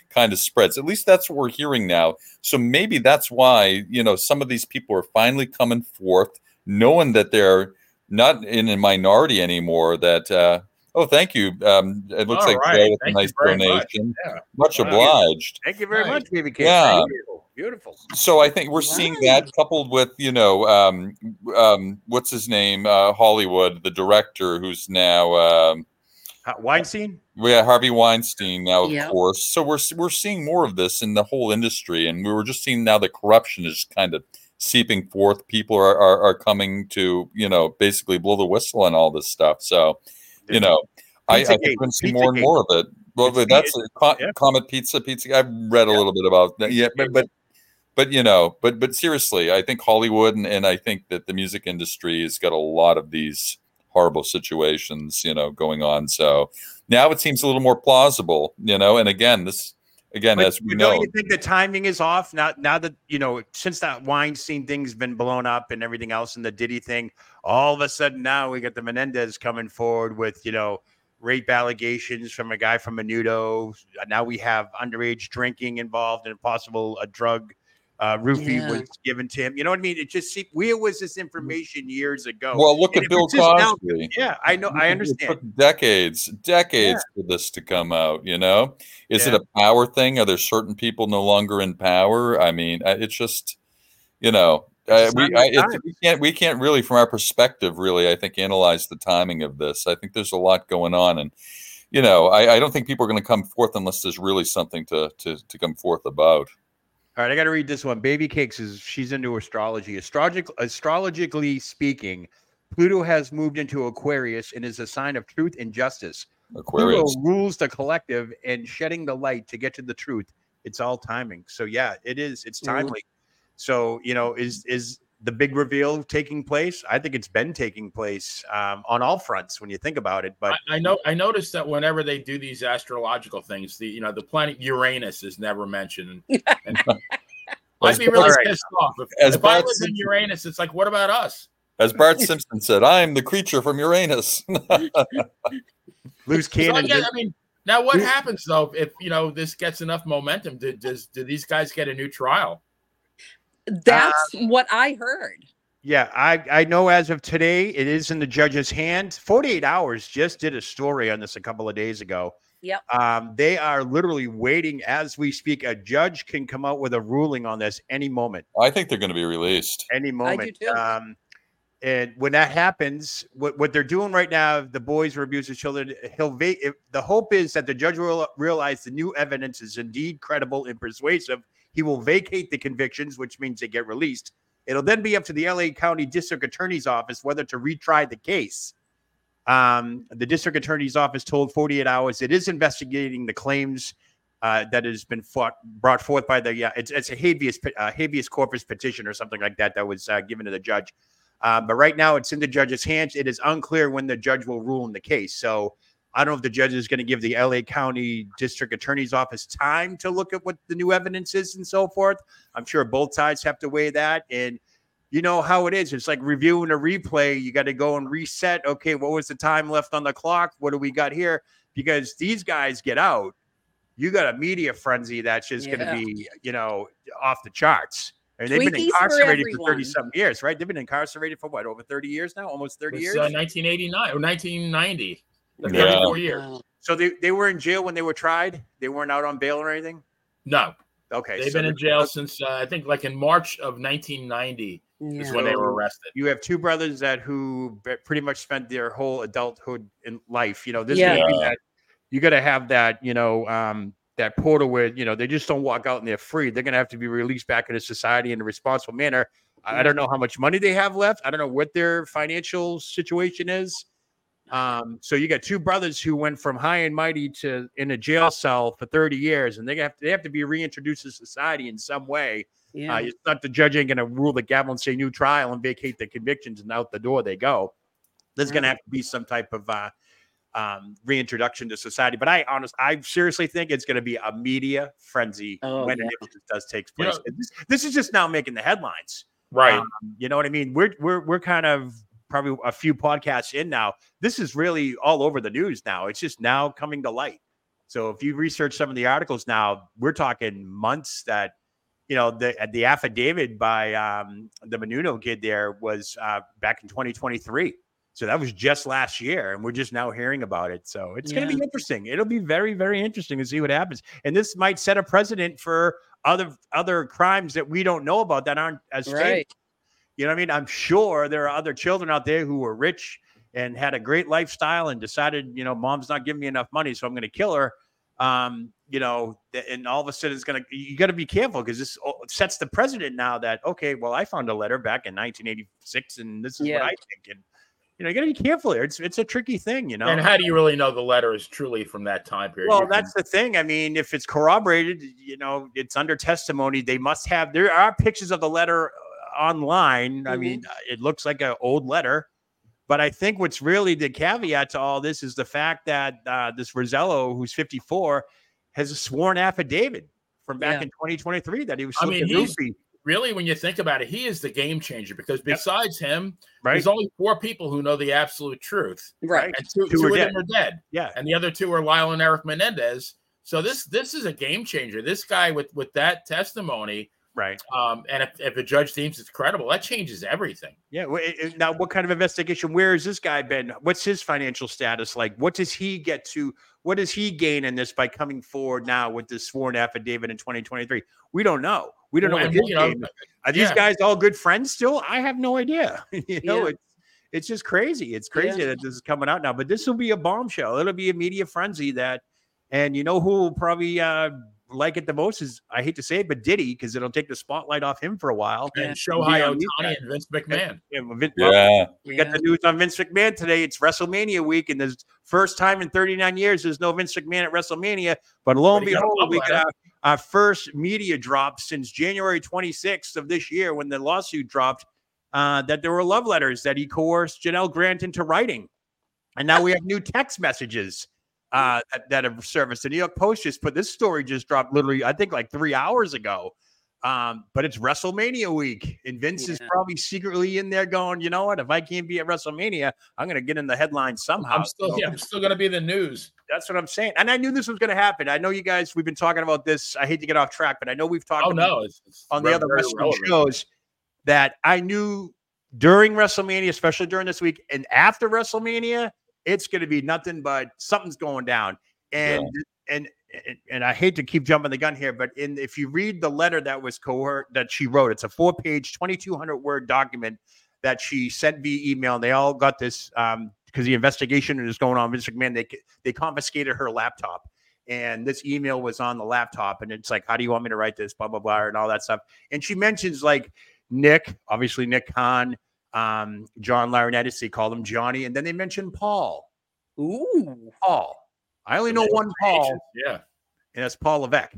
kind of spreads. At least that's what we're hearing now. So maybe that's why, you know, some of these people are finally coming forth, knowing that they're not in a minority anymore. That uh, oh, thank you. Um, it looks All like right. Joe with a Thank nice you very donation. much. Yeah. Much Wow. obliged. Thank you very Nice. much, baby Cake. Yeah. Beautiful. Beautiful. So I think we're seeing that Right. coupled with, you know, um, um, what's his name, uh, Hollywood, the director, who's now um, Uh, Weinstein? we have Harvey Weinstein now, of Yep. course. So we're we're seeing more of this in the whole industry, and we were just seeing now the corruption is kind of seeping forth. People are, are are coming to, you know, basically blow the whistle on all this stuff. So, you know, I, I think Pizzagate. we're going to see more and more of it. Well, It's- that's a Co- yeah. Comet Pizza, Pizza. I've read a Yeah. little bit about that. Yeah, but Pizzagate. but but you know, but but seriously, I think Hollywood and, and I think that the music industry has got a lot of these horrible situations, you know, going on. So now it seems a little more plausible, you know. And again, this again, But, as we but know, don't you think the timing is off now? Now that, you know, since that Weinstein thing's been blown up and everything else, and the Diddy thing, all of a sudden now we got the Menendez coming forward with, you know, rape allegations from a guy from Menudo. Now we have underage drinking involved and possible a drug uh, roofie Yeah. was given to him. You know what I mean? It just see, where was this information years ago? well, look And at if Bill it's just now- Cosby. yeah, I know, I It understand. took decades, decades for this to come out. You know, is it Yeah. a power thing? Are there certain people no longer in power? I mean, I- it's just, you know, It's uh, a we sign of I, the it, times. we can't we can't really, from our perspective, really, I think, analyze the timing of this. I think there's a lot going on, and you know, I, I don't think people are going to come forth unless there's really something to to to come forth about. All right, I got to read this one. Baby Cakes is she's into astrology. Astrologic, astrologically speaking, Pluto has moved into Aquarius and is a sign of truth and justice. Aquarius. Pluto rules the collective and shedding the light to get to the truth. It's all timing. So yeah, it is. It's Yeah. timely. So you know, is is the big reveal taking place? I think it's been taking place um, on all fronts when you think about it. But I, I know I noticed that whenever they do these astrological things, the you know the planet Uranus is never mentioned. And I'd be really All right. pissed off if, As if I Bart lived in Simpson- Uranus. It's like, what about us? As Bart Simpson said, "I'm the creature from Uranus." loose So, cannon. yeah, I mean, now what happens though if you know this gets enough momentum? Do, does do these guys get a new trial? That's what I heard. Yeah, I, I know as of today, it is in the judge's hand. forty-eight hours just did a story on this a couple of days ago. Yep. Um, they are literally waiting as we speak. A judge can come out with a ruling on this any moment, I think they're going to be released. any moment. too. Um, and when that happens, what, what they're doing right now, the boys who abuse the children, he'll va- if, the hope is that the judge will realize the new evidence is indeed credible and persuasive. He will vacate the convictions, which means they get released. It'll then be up to the L A County District Attorney's Office whether to retry the case. Um, the District Attorney's Office told forty-eight hours it is investigating the claims uh, that has been fought, brought forth by the yeah, it's it's a habeas uh, habeas corpus petition or something like that that was uh, given to the judge. Um, but right now it's in the judge's hands. It is unclear when the judge will rule in the case. So I don't know if the judge is going to give the L A County District Attorney's Office time to look at what the new evidence is and so forth. I'm sure both sides have to weigh that. And you know how it is. It's like reviewing a replay. You got to go and reset. Okay, what was the time left on the clock? What do we got here? Because these guys get out. You got a media frenzy that's just Yeah. going to be, you know, off the charts. And they've been Twinkies for incarcerated for everyone. thirty some years, right? They've been incarcerated for what, over thirty years now? Almost thirty It's years? uh, nineteen eighty-nine or nineteen ninety. Yeah. thirty-four years. Wow. So they, they were in jail when they were tried? They weren't out on bail or anything? No, Okay. they've so been in the- jail since uh, I think like in March of nineteen ninety is Yeah. when they were arrested. You have two brothers that who be- pretty much spent their whole adulthood in life. You know, this Yeah. is Yeah. that you got to have that, you know, um, that portal where, you know, they just don't walk out and they're free. They're going to have to be released back into society in a responsible manner. I I don't know how much money they have left. I don't know what their financial situation is. Um, so you got two brothers who went from high and mighty to in a jail cell for thirty years, and they have to, they have to be reintroduced to society in some way. Yeah. Uh, it's not the judge ain't going to rule the gavel and say new trial and vacate the convictions and out the door they go. There's going to have to be some type of uh, um, reintroduction to society. But I honest, I seriously think it's going to be a media frenzy Oh, when yeah. and if this does take You place. know- this, this is just now making the headlines. Right. Um, you know what I mean? We're we're we're kind of probably a few podcasts in now. This is really all over the news now. It's just now coming to light. So if you research some of the articles now, we're talking months that, you know, the the affidavit by um, the Menino kid there was uh, back in twenty twenty-three. So that was just last year, and we're just now hearing about it. So it's Yeah. going to be interesting. It'll be very, very interesting to see what happens. And this might set a precedent for other other crimes that we don't know about that aren't as famous. Right. You know what I mean? I'm sure there are other children out there who were rich and had a great lifestyle and decided, you know, mom's not giving me enough money, so I'm going to kill her. Um, you know, and all of a sudden it's going to, you got to be careful because this sets the precedent now that, okay, well, I found a letter back in nineteen eighty-six and this is Yeah. what I think. And, you know, you got to be careful here. It's, it's a tricky thing, you know? And how do you really know the letter is truly from that time period? Well, You that's can- the thing. I mean, if it's corroborated, you know, it's under testimony. They must have, there are pictures of the letter online. I Mhm. mean, it looks like an old letter. But I think what's really the caveat to all this is the fact that uh, this Rosello, who's fifty-four, has a sworn affidavit from back Yeah. in twenty twenty-three that he was I slipping mean, he's- goofy, really, when you think about it, he is the game changer because besides him, right? there's only four people who know the absolute truth, Right. and two, Two two are of dead. them are dead, Yeah. and the other two are Lyle and Eric Menendez. So this this is a game changer. This guy with with that testimony, Right. um, and if, if a judge deems it's credible, that changes everything. Yeah. Well, it- it- now, what kind of investigation? Where has this guy been? What's his financial status like? What does he get to? What does he gain in this by coming forward now with this sworn affidavit in twenty twenty-three? We don't know. We don't know Well, what and, his you know, game is. Are these yeah. guys all good friends still? I have no idea. you know, Yeah. it's it's just crazy. It's crazy Yeah. that this is coming out now. But this will be a bombshell. It'll be a media frenzy that, and you know who will probably uh, like it the most is, I hate to say it, but Diddy, because it'll take the spotlight off him for a while. And Yeah. Shohei Yeah, these Ohtani guys. and Vince McMahon. Yeah, well, Vin- well, Yeah. we got the news on Vince McMahon today. It's WrestleMania week, and there's first time in thirty-nine years there's no Vince McMahon at WrestleMania. But lo and But he got a behold, love we got letter. our, our first media drop since January twenty-sixth of this year when the lawsuit dropped, uh, that there were love letters that he coerced Janelle Grant into writing. And now we have new text messages uh, that, that have surfaced. The New York Post just put this story just dropped literally, I think, like three hours ago. Um, but it's WrestleMania week, and Vince is Yeah. probably secretly in there going, you know what? If I can't be at WrestleMania, I'm going to get in the headlines somehow. I'm still, So yeah, I'm still going to be in the news. that's what I'm saying. And I knew this was going to happen. I know you guys, we've been talking about this. I hate to get off track, but I know we've talked Oh about no, it's, it's on the very other wrestling relevant. shows that I knew during WrestleMania, especially during this week and after WrestleMania, it's going to be nothing but something's going down. And and and and I hate to keep jumping the gun here, but in if you read the letter that was cohort that she wrote, it's a four-page, twenty-two hundred word document that she sent via email. And they all got this um, because the investigation is going on. Vince McMahon, they they confiscated her laptop. And this email was on the laptop, and it's like, how do you want me to write this? Blah, blah, blah, and all that stuff. And she mentions like Nick, obviously Nick Khan, um, John Laurinaitis, they call him Johnny. And then they mention Paul. Ooh. Paul. I only know one Paul, Yeah. and that's Paul Levesque.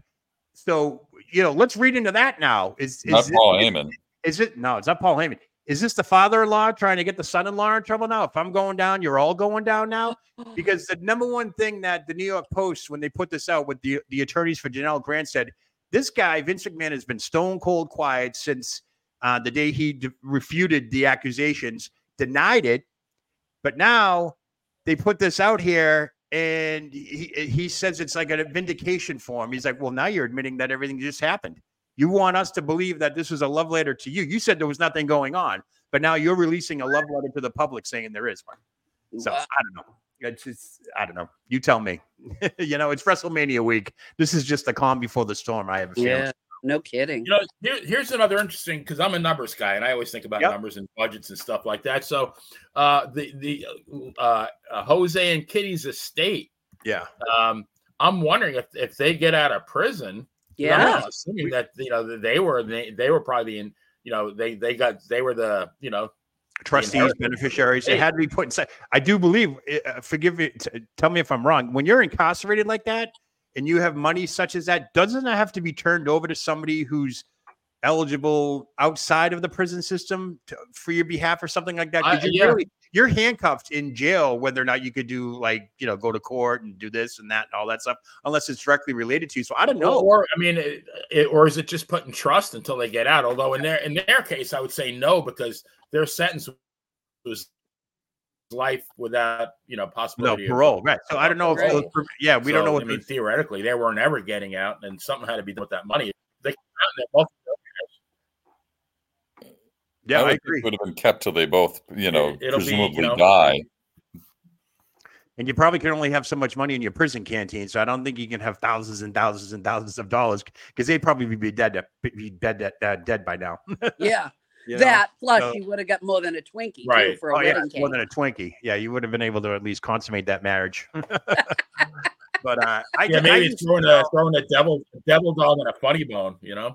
So, you know, let's read into that now. Is, is Not it, Paul Heyman. Is it? No, it's not Paul Heyman. Is this the father-in-law trying to get the son-in-law in trouble now? If I'm going down, you're all going down now? Because the number one thing that the New York Post, when they put this out with the, the attorneys for Janelle Grant, said, this guy, Vince McMahon, has been stone cold quiet since uh, the day he de- refuted the accusations, denied it. But now they put this out here, and he, he says it's like a vindication for him. He's like, well, now you're admitting that everything just happened. You want us to believe that this was a love letter to you. You said there was nothing going on, but now you're releasing a love letter to the public saying there is one. So Wow. I don't know. It's just, I don't know. You tell me. You know, it's WrestleMania week. This is just the calm before the storm. I have a feeling. Yeah. No kidding. You know, here, here's another interesting because I'm a numbers guy and I always think about Yep. numbers and budgets and stuff like that. So, uh, the the uh, uh, Jose and Kitty's estate. Yeah. Um, I'm wondering if if they get out of prison. Yeah. I'm assuming that you know they were they, they were probably in you know they they got they were the you know Trustees, inheritance. beneficiaries, it Hey. had to be put inside. I do believe, uh, forgive me, t- tell me if I'm wrong. When you're incarcerated like that and you have money such as that, doesn't that have to be turned over to somebody who's eligible outside of the prison system to, for your behalf or something like that? 'Cause I- you're, yeah. really, you're handcuffed in jail, whether or not you could do like, you know, go to court and do this and that and all that stuff, unless it's directly related to you. So I don't know. Or I mean, it, it, or is it just put in trust until they get out? Although in their in their case, I would say no because their sentence was life without, you know, No possibility parole, of right? So I don't know if Right. those, yeah, we don't So, know what I mean, those, theoretically, they weren't ever getting out, and something had to be done with that money. They both yeah, I I would think agree. it would have been kept till they both, you know, It'll be, presumably you know- die. And you probably can only have so much money in your prison canteen, so I don't think you can have thousands and thousands and thousands of dollars because they'd probably be dead, be dead, uh, dead by now. Yeah. You know? That plus So- you would have got more than a Twinkie too Right. for a Oh yeah, wedding more cake. than a Twinkie. Yeah, you would have been able to at least consummate that marriage. But uh, I, Yeah, I maybe just, it's throwing a throwing a devil devil dog in a funny bone, you know.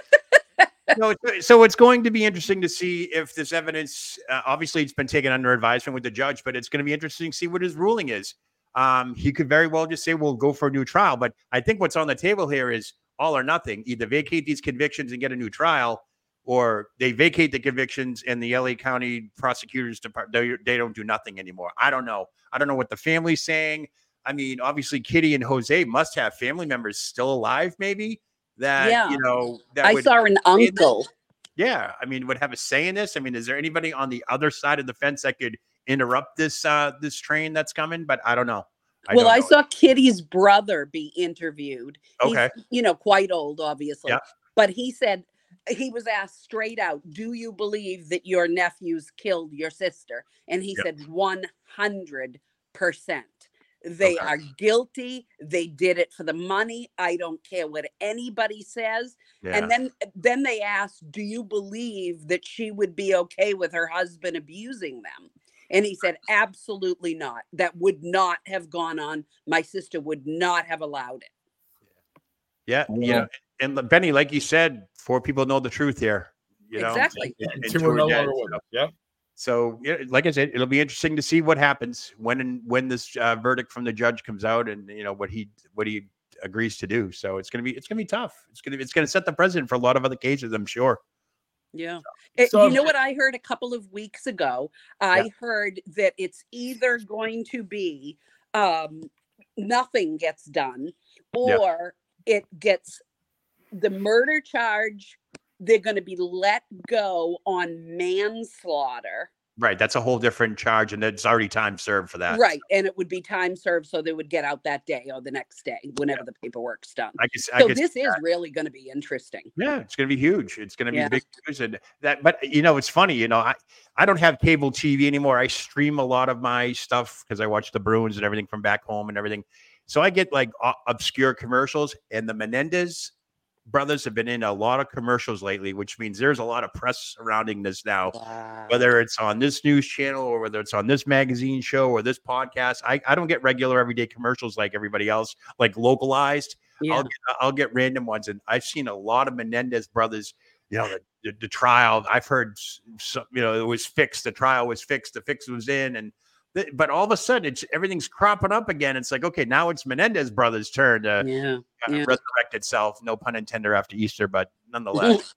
No, it's- so it's going to be interesting to see if this evidence, uh, obviously it's been taken under advisement with the judge, but it's going to be interesting to see what his ruling is. Um, he could very well just say, we'll go for a new trial. But I think what's on the table here is all or nothing. Either vacate these convictions and get a new trial, or they vacate the convictions and the L A County prosecutors department, they, they don't do nothing anymore. I don't know. I don't know what the family's saying. I mean, obviously Kitty and Jose must have family members still alive, maybe that, Yeah. you know, that I would, saw an uncle. yeah. I mean, would have a say in this. I mean, is there anybody on the other side of the fence that could interrupt this, uh, this train that's coming? But I don't know. I well, don't I know. saw Kitty's brother be interviewed. Okay. He's, you know, quite old, obviously. Yeah. But he said, he was asked straight out, do you believe that your nephews killed your sister? And he Yep. said one hundred percent. They Okay. are guilty. They did it for the money. I don't care what anybody says. Yeah. And then then they asked, do you believe that she would be okay with her husband abusing them? And he said, absolutely not. That would not have gone on. My sister would not have allowed it. Yeah. Yeah. You know, and Benny, like you said, four people know the truth here. You know, Exactly. And And two two are are no dead, longer with so- us. Yeah. So, yeah, like I said, it'll be interesting to see what happens when and when this uh, verdict from the judge comes out, and you know what he what he agrees to do. So it's gonna be it's gonna be tough. It's gonna it's gonna set the precedent for a lot of other cases, I'm sure. Yeah. It- So- you know what I heard a couple of weeks ago? I Yeah. heard that it's either going to be um, nothing gets done, Yeah. or it gets the murder charge. They're going to be let go on manslaughter. Right. That's a whole different charge, and it's already time served for that. Right. And it would be time served, so they would get out that day or the next day, whenever the paperwork's done. I guess. I So guess this is really going to be interesting. Yeah, it's going to be huge. It's going to be Yeah. big news, and that. But you know, it's funny. You know, I I don't have cable T V anymore. I stream a lot of my stuff because I watch the Bruins and everything from back home and everything. So I get like o- obscure commercials, and the Menendez brothers have been in a lot of commercials lately, which means there's a lot of press surrounding this now. Wow. Whether it's on this news channel or whether it's on this magazine show or this podcast, I, I don't get regular everyday commercials like everybody else, like localized. Yeah. I'll get, I'll get random ones, and I've seen a lot of Menendez brothers. You know, the, the, the trial. I've heard, some, you know, it was fixed. The trial was fixed. The fix was in, and th- but all of a sudden, it's everything's cropping up again. It's like, okay, now it's Menendez brothers' turn to Yeah. kind of yeah. resurrect itself. No pun intended after Easter, but nonetheless.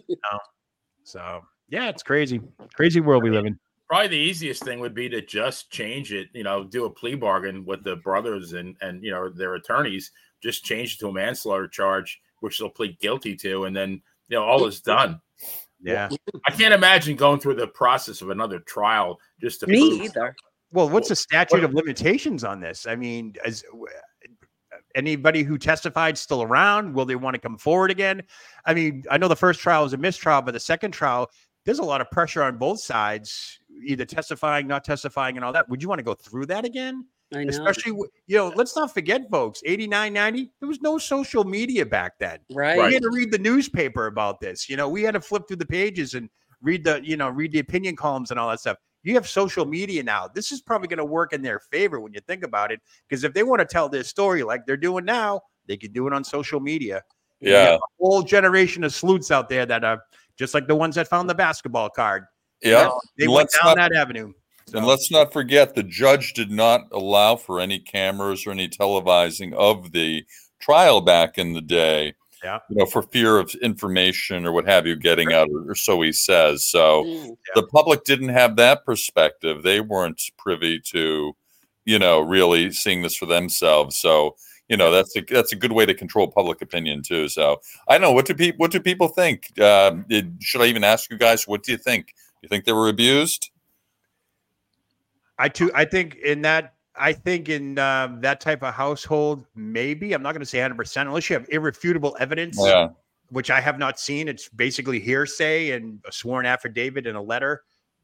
So yeah, it's crazy, crazy world we live in. Probably the easiest thing would be to just change it, you know, do a plea bargain with the brothers and, and you know, their attorneys, just change it to a manslaughter charge, which they'll plead guilty to, and then, you know, all is done. Yeah. I can't imagine going through the process of another trial just to Me prove either. Well, what's the statute what- of limitations on this? I mean, is anybody who testified still around? Will they want to come forward again? I mean, I know the first trial was a mistrial, but the second trial, there's a lot of pressure on both sides, either testifying, not testifying, and all that. Would you want to go through that again? I know. Especially, w- you know, let's not forget, folks, eighty-nine, ninety, there was no social media back then. right. We had to read the newspaper about this. You know, we had to flip through the pages and read the, you know, read the opinion columns and all that stuff. You have social media now. This is probably going to work in their favor when you think about it, because if they want to tell their story like they're doing now, they could do it on social media. You Yeah. have a whole generation of sleuths out there that are just like the ones that found the basketball card. You Yeah. know, they And went let's down not- that avenue. So, And let's not forget, the judge did not allow for any cameras or any televising of the trial back in the day. Yeah. You know, for fear of information or what have you getting out, or so he says. So Mm. the public didn't have that perspective. They weren't privy to, you know, really seeing this for themselves. So, you know, that's a that's a good way to control public opinion too. So I don't know, what do people what do people think? Uh, it, should I even ask you guys? What do you think? You think they were abused? I too. I think in that. I think in um, that type of household, maybe I'm not going to say one hundred percent unless you have irrefutable evidence, Yeah. which I have not seen. It's basically hearsay and a sworn affidavit and a letter.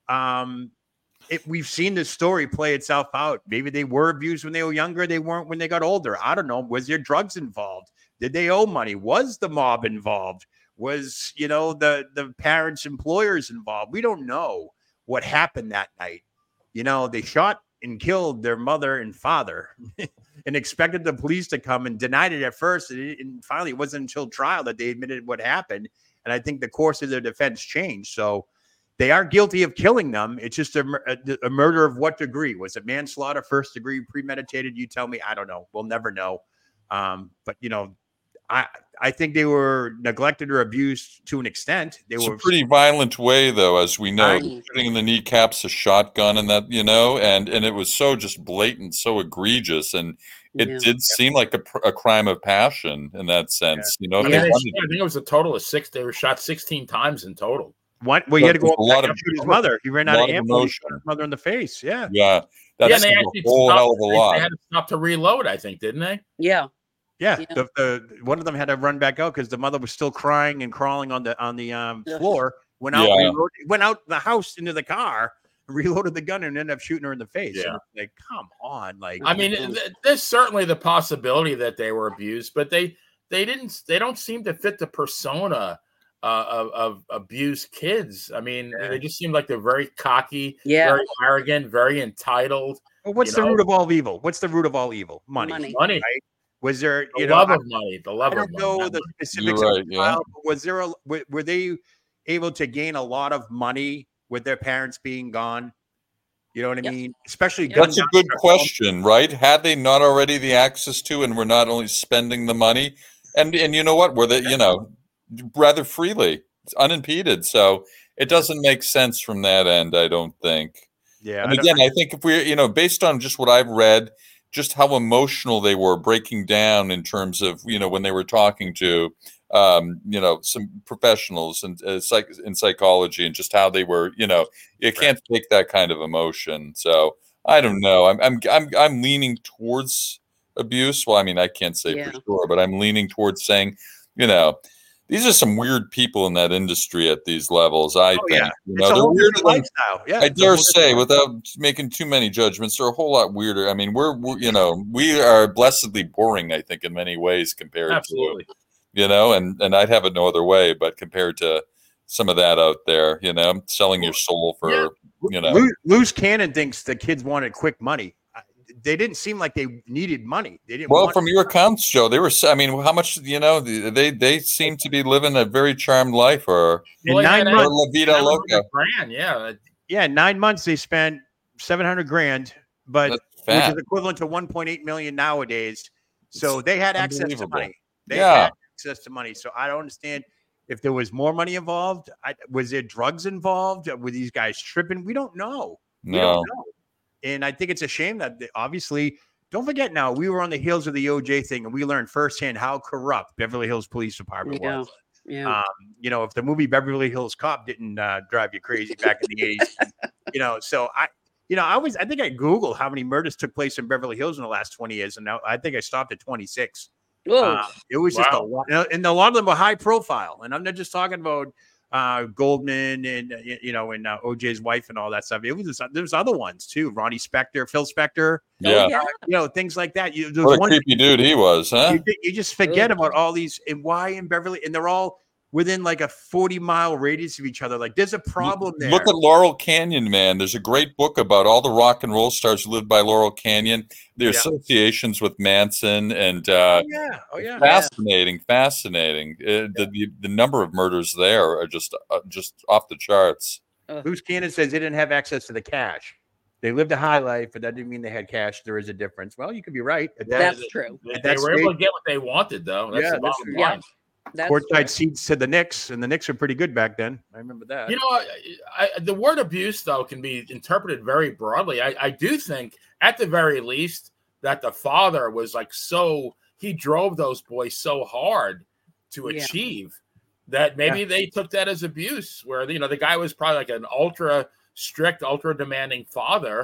Um, it, we've seen this story play itself out. Maybe they were abused when they were younger. They weren't when they got older. I don't know. Was there drugs involved? Did they owe money? Was the mob involved? Was, you know, the, the parents' employers involved? We don't know what happened that night. You know, they shot and killed their mother and father and expected the police to come and denied it at first. And, it, and finally, it wasn't until trial that they admitted what happened. And I think the course of their defense changed. So they are guilty of killing them. It's just a, a, a murder of what degree? Was it manslaughter, first degree, premeditated? You tell me. I don't know. We'll never know. Um, but, you know, I I think they were neglected or abused to an extent. They It's were a pretty violent way, though, as we know, I- shooting in the kneecaps, a shotgun, and that, you know, and and it was so just blatant, so egregious, and it Yeah. did seem like a, pr- a crime of passion in that sense. You know, if I, they mean, they, wanted I think it was a total of six. They were shot sixteen times in total. one. Well, he had to go A up lot back of- and shoot his mother. He ran a out lot of of ammo. He emotion. shot his mother in the face. Yeah. Yeah, Yeah, that's and they a actually whole stopped, hell of a they- lot. They had to stop to reload, I think, didn't they? Yeah. Yeah, Yeah. The, the one of them had to run back out because the mother was still crying and crawling on the on the um, Ugh. floor. Went out, Yeah. reloaded, went out the house into the car, reloaded the gun, and ended up shooting her in the face. Yeah. And it's like, come on, like I mean, th- there's certainly the possibility that they were abused, but they they didn't. They don't seem to fit the persona uh, of, of abused kids. I mean, Yeah. they just seem like they're very cocky, Yeah. very arrogant, very entitled. well, what's you the know? root of all evil? What's the root of all evil? Money. Money. Money, Was there, the you know, love I, of money, the I love of don't money. know not the money. specifics You're of right, the yeah. trial, but was there, a, were, were they able to gain a lot of money with their parents being gone? You know what I Yep. mean? Especially Yep. gun That's a down good to their home. question, right? Had they not already the access to, and were not only spending the money, and and you know what, were they, you know, rather freely, it's unimpeded. So it doesn't make sense from that end, I don't think. Yeah. And I don't- again, I think if we're, you know, based on just what I've read, just how emotional they were breaking down in terms of, you know, when they were talking to, um, you know, some professionals and uh, psych in psychology, and just how they were, you know, you can't take that kind of emotion. So I don't know. I'm, I'm, I'm, I'm leaning towards abuse. Well, I mean, I can't say Yeah. for sure, but I'm leaning towards saying, you know, these are some weird people in that industry at these levels. I Oh, think, yeah. you It's know, a they're whole weirder different than, lifestyle. Yeah. I it's a dare whole different say, lifestyle. without making too many judgments, they're a whole lot weirder. I mean, we're, we're you know, we are blessedly boring, I think, in many ways compared Absolutely. to, you know, and and I'd have it no other way, but compared to some of that out there, you know, selling your soul for, Yeah. you know, Loose, Loose Cannon thinks the kids wanted quick money. I- They didn't seem like they needed money. They didn't. well, want from your accounts, Joe, they were. I mean, how much, you know, they they seem to be living a very charmed life, or in Well, nine yeah, months. or la vida seven loca. hundred grand, yeah. Yeah, nine months they spent seven hundred grand, but That's which fat. is equivalent to one point eight million nowadays. So they had access to unbelievable. money. They Yeah. had access to money. So I don't understand if there was more money involved. I, was there drugs involved? Were these guys tripping? We don't know. We No, don't know. And I think it's a shame that they, obviously, don't forget now, we were on the heels of the O J thing, and we learned firsthand how corrupt Beverly Hills Police Department Yeah. was. Yeah. Um, you know, if the movie Beverly Hills Cop didn't uh, drive you crazy back in the eighties, you know, so I, you know, I was, I think I Googled how many murders took place in Beverly Hills in the last twenty years, and now I think I stopped at twenty-six. Whoa. Um, it was just a Wow. lot, you know, and a lot of them were high profile, and I'm not just talking about uh, Goldman and uh, y- you know, and uh, O J's wife and all that stuff. It was just, there's other ones too, Ronnie Spector, Phil Spector, yeah. Oh, yeah. you know, things like that. You, there's What a one creepy dude he was, huh? you, ju- you just forget Ugh. about all these and why in Beverly, and they're all within like a forty mile radius of each other. Like there's a problem there. Look at Laurel Canyon, man. There's a great book about all the rock and roll stars who lived by Laurel Canyon, their Yeah. associations with Manson, and uh, oh, yeah. Oh, yeah. fascinating, fascinating. Uh, the, the the number of murders there are just uh, just off the charts. Loose Cannon says they didn't have access to the cash. They lived a high life, but that didn't mean they had cash. There is a difference. Well, you could be right. At that, That's true. They, At they that were able stage- to get what they wanted, though. That's Yeah, the that's bottom true. line. That's courtside true. seats to the Knicks, and the Knicks are pretty good back then. I remember that. You know, I, I, the word abuse, though, can be interpreted very broadly. I, I do think, at the very least, that the father was like so, he drove those boys so hard to Yeah. achieve that maybe they took that as abuse, where, you know, the guy was probably like an ultra strict, ultra demanding father.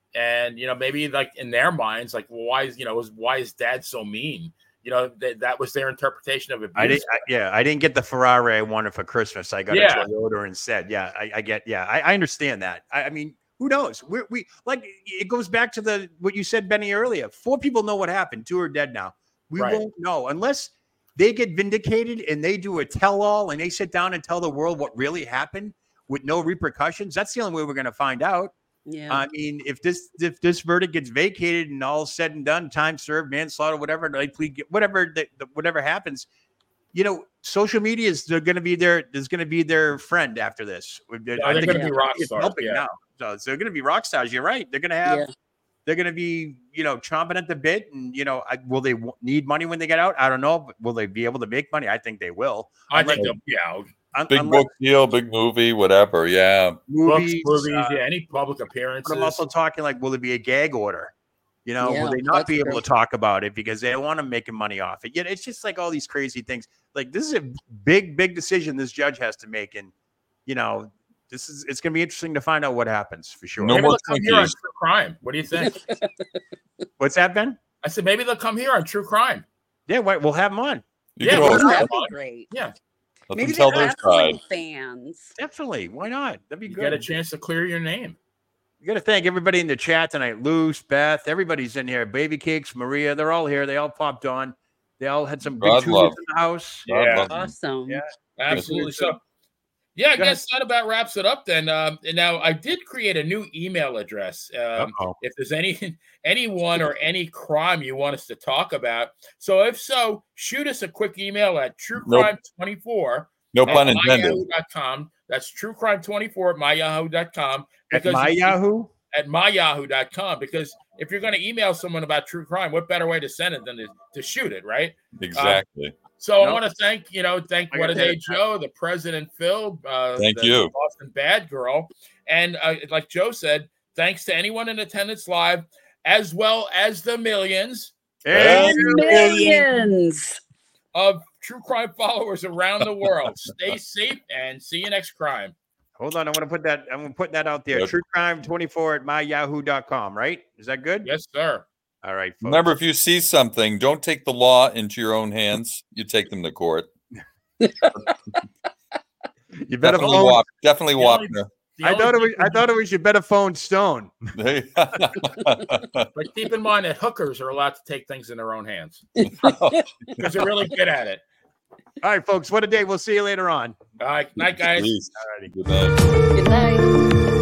and you know, maybe like in their minds, like, well, why is you know, was why is Dad so mean? You know, that that was their interpretation of it. I didn't. I, yeah, I didn't get the Ferrari I wanted for Christmas. I got Yeah. a Toyota instead. Yeah, I, I get. Yeah, I, I understand that. I, I mean, who knows? We we like it goes back to the what you said, Benny, earlier. Four people know what happened. Two are dead now. We Right. won't know unless they get vindicated and they do a tell-all and they sit down and tell the world what really happened with no repercussions. That's the only way we're going to find out. Yeah. I mean, if this if this verdict gets vacated and all said and done, time served, manslaughter, whatever, they plead, whatever, the, the, whatever happens, you know, social media is they're going to be their there's going to be their friend after this. Yeah, I they're think going to be rock it's stars. helping Yeah. now. So, so they're going to be rock stars. You're right. They're going to have. Yeah. They're going to be, you know, chomping at the bit, and you know, I, will they w- need money when they get out? I don't know. But will they be able to make money? I think they will. I Unless- think, they'll- yeah, un- Big unless book deal, big movie, whatever. Yeah. movies, books, movies, uh, yeah, any public But appearances. I'm also talking like, will it be a gag order? You know, Yeah, will they not that's be able true. to talk about it because they don't want to make money off it? Yet it's just like all these crazy things. Like this is a big, big decision this judge has to make, and you know, this is it's going to be interesting to find out what happens for sure. No Maybe more they'll come here on Twinkies. True Crime. What do you think? What's that, Ben? I said maybe they'll come here on True Crime. Yeah, wait, we'll have them on. You Yeah, can well, always that's- That'd fun. be great. Yeah, let Maybe them tell they're their wrestling side. fans. Definitely. Why not? That'd be you good. get a chance to clear your name. You got to thank everybody in the chat tonight. Luce, Beth, everybody's in here. Baby Cakes, Maria, they're all here. They all popped on. They all had some big God tutors love. in the house. God Yeah. love them. Awesome. Yeah. Absolutely. So, yeah, I Go ahead. guess that about wraps it up then. Um, and now I did create a new email address. Um, Uh-oh. if there's any anyone or any crime you want us to talk about. So if so, shoot us a quick email at true crime twenty-four No at pun intended. my yahoo dot com. That's true crime twenty-four at my yahoo dot com. At my Yahoo? At my yahoo dot com, because if you're going to email someone about true crime, what better way to send it than to, to shoot it, right? Exactly. So I Nope. want to thank, you know, thank I What a got Day that. Joe, the President Phil, uh, Thank the you. Boston Bad Girl, and uh, like Joe said, thanks to anyone in attendance live, as well as the millions Hey, Millions. of true crime followers around the world. Stay safe and see you next crime. hold on. I want to put that. I'm going to put that out there. Good. True Crime twenty-four at my yahoo dot com, right? Is that good? Yes, sir. All right. Folks. Remember, if you see something, don't take the law into your own hands. You take them to court. you better Definitely, phone. Wap- definitely The only- Wapner. The I only thought it was. people- I thought it was. You better phone Stone. But keep in mind that hookers are allowed to take things in their own hands because they're really good at it. All right, folks. What a day. We'll see you later on. All right, night, guys. Please. All righty. Good night. Good night.